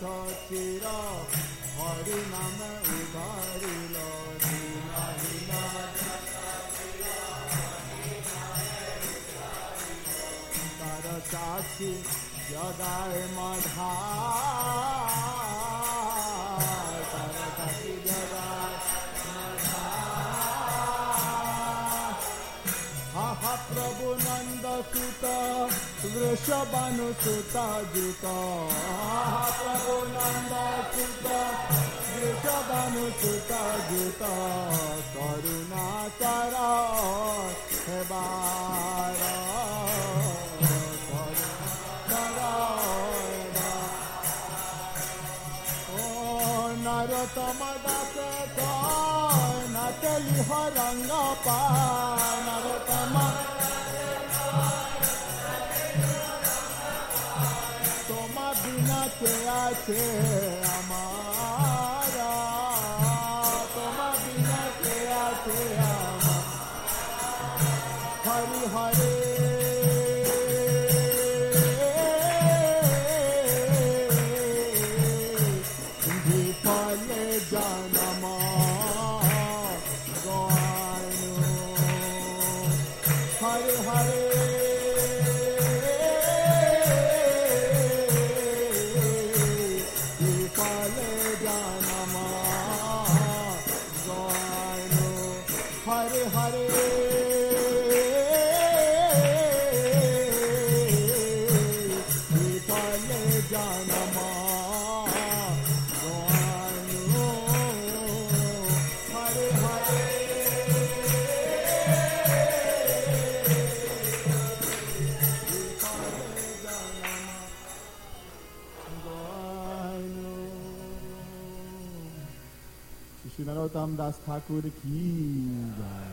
চির হরি নামে উদারিল তার সাক্ষী জগায় মাধা তার সাক্ষী জগায় আহা প্রভু নন্দ সুত वृषभानुसुत जुत प्रभु नंद सुत वृषभानुसुत जुत करुणा कर हेबार नरोत्तम दास नटली रंग पा नरोत्तम কে আছে আমারা তোমার বিনা কে আছে আমার হরি হরে বিফলে জনম গায়নো হরে হরে श्री नरोत्तम दास ठाकुर की जय।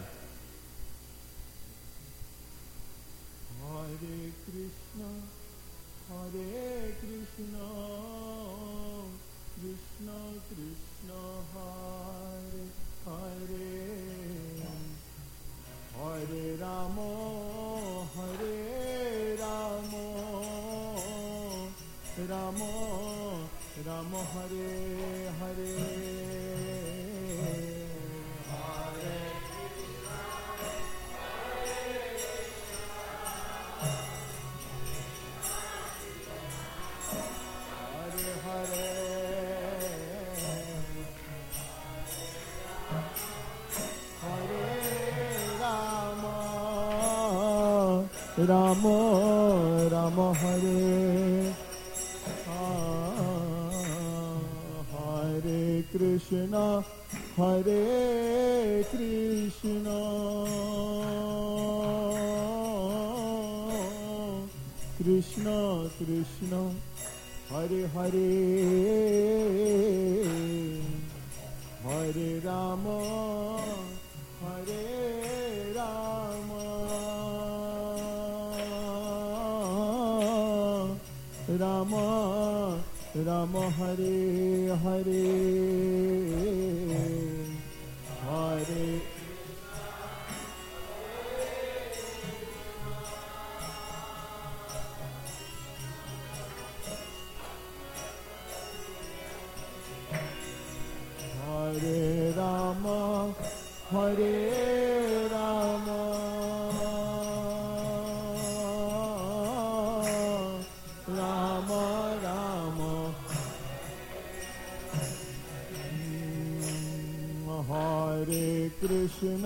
हरे कृष्ण कृष्ण कृष्ण हरे हरे हरे राम राम राम हरे हरे राम राम हरे हरे कृष्ण कृष्ण कृष्ण हरे हरे हरे राम राम राम हरे हरे हरे हरे राम हरे राम राम राम हरे Krishna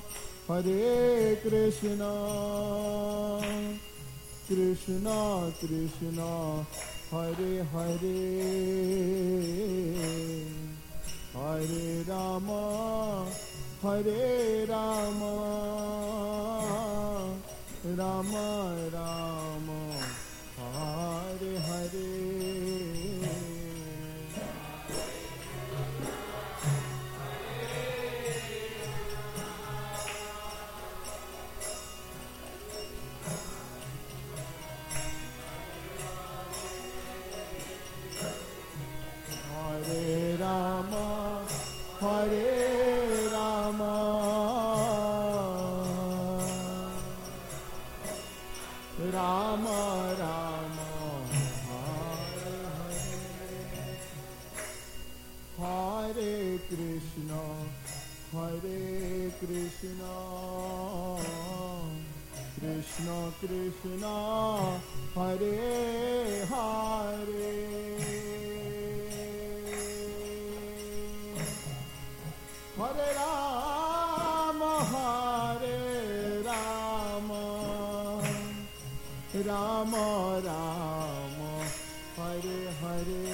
Krishna Krishna Hare Hare Hare Ram Ram Ram Hare Hare Ram Ram Hare Hare Krishna, Hare Krishna, Krishna Krishna, Hare Hare, Hare Rama, Hare Rama, Rama Rama, Hare Hare,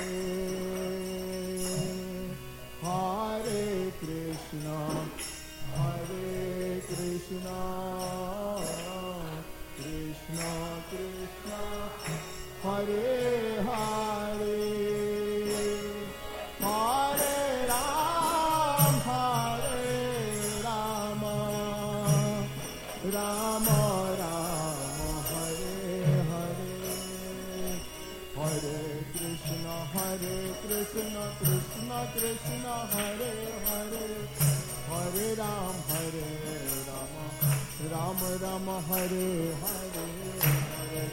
Hare Krishna, Hare Krishna, Krishna Krishna, Hare Hare, Hare Rama, Rama Rama, Hare Hare, Hare Krishna, Krishna Krishna, Hare Hare, Hare Rama, Rama Rama, Hare Hare, Hare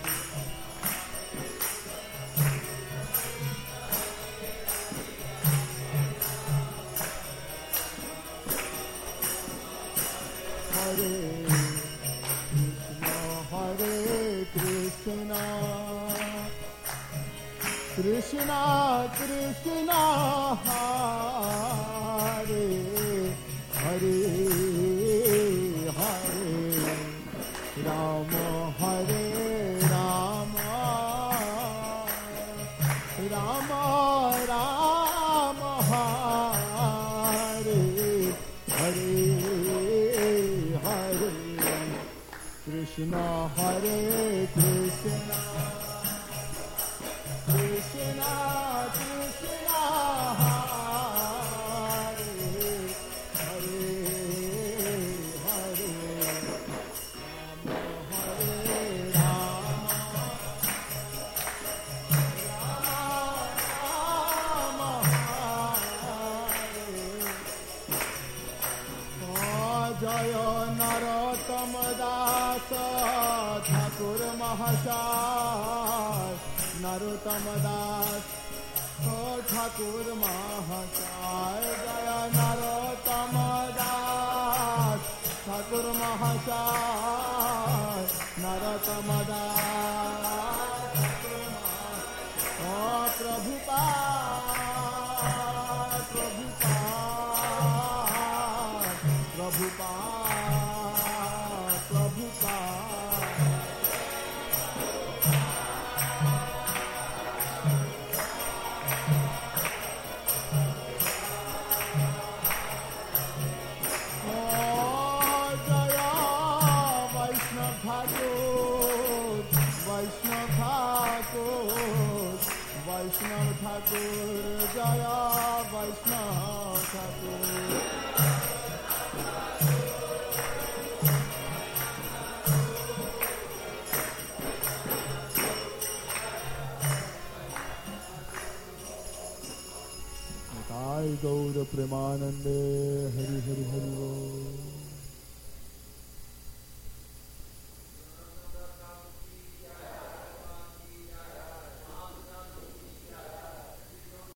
Krishna, Krishna Krishna, Hare Hare, Hare Rama, Hare Rama, Rama Rama, Hare Hare, Hare Krishna, Hare Krishna, Krishna Krishna, Hare Hare, Hare Rama, Rama Hare, Jaya Narottam Das Thakur Mahasaya, Narottam Das Thakur Mahasaya, Jaya Narottam Das Thakur Mahasaya, Narottam Das Thakur Mahasaya, Prabhupada, Prabhupada, Prabhupada, Vaishnav Thakur, Jaya Vaishnav Thakur. Nitai Gaur Premanande, Hari Hari Hari Bol.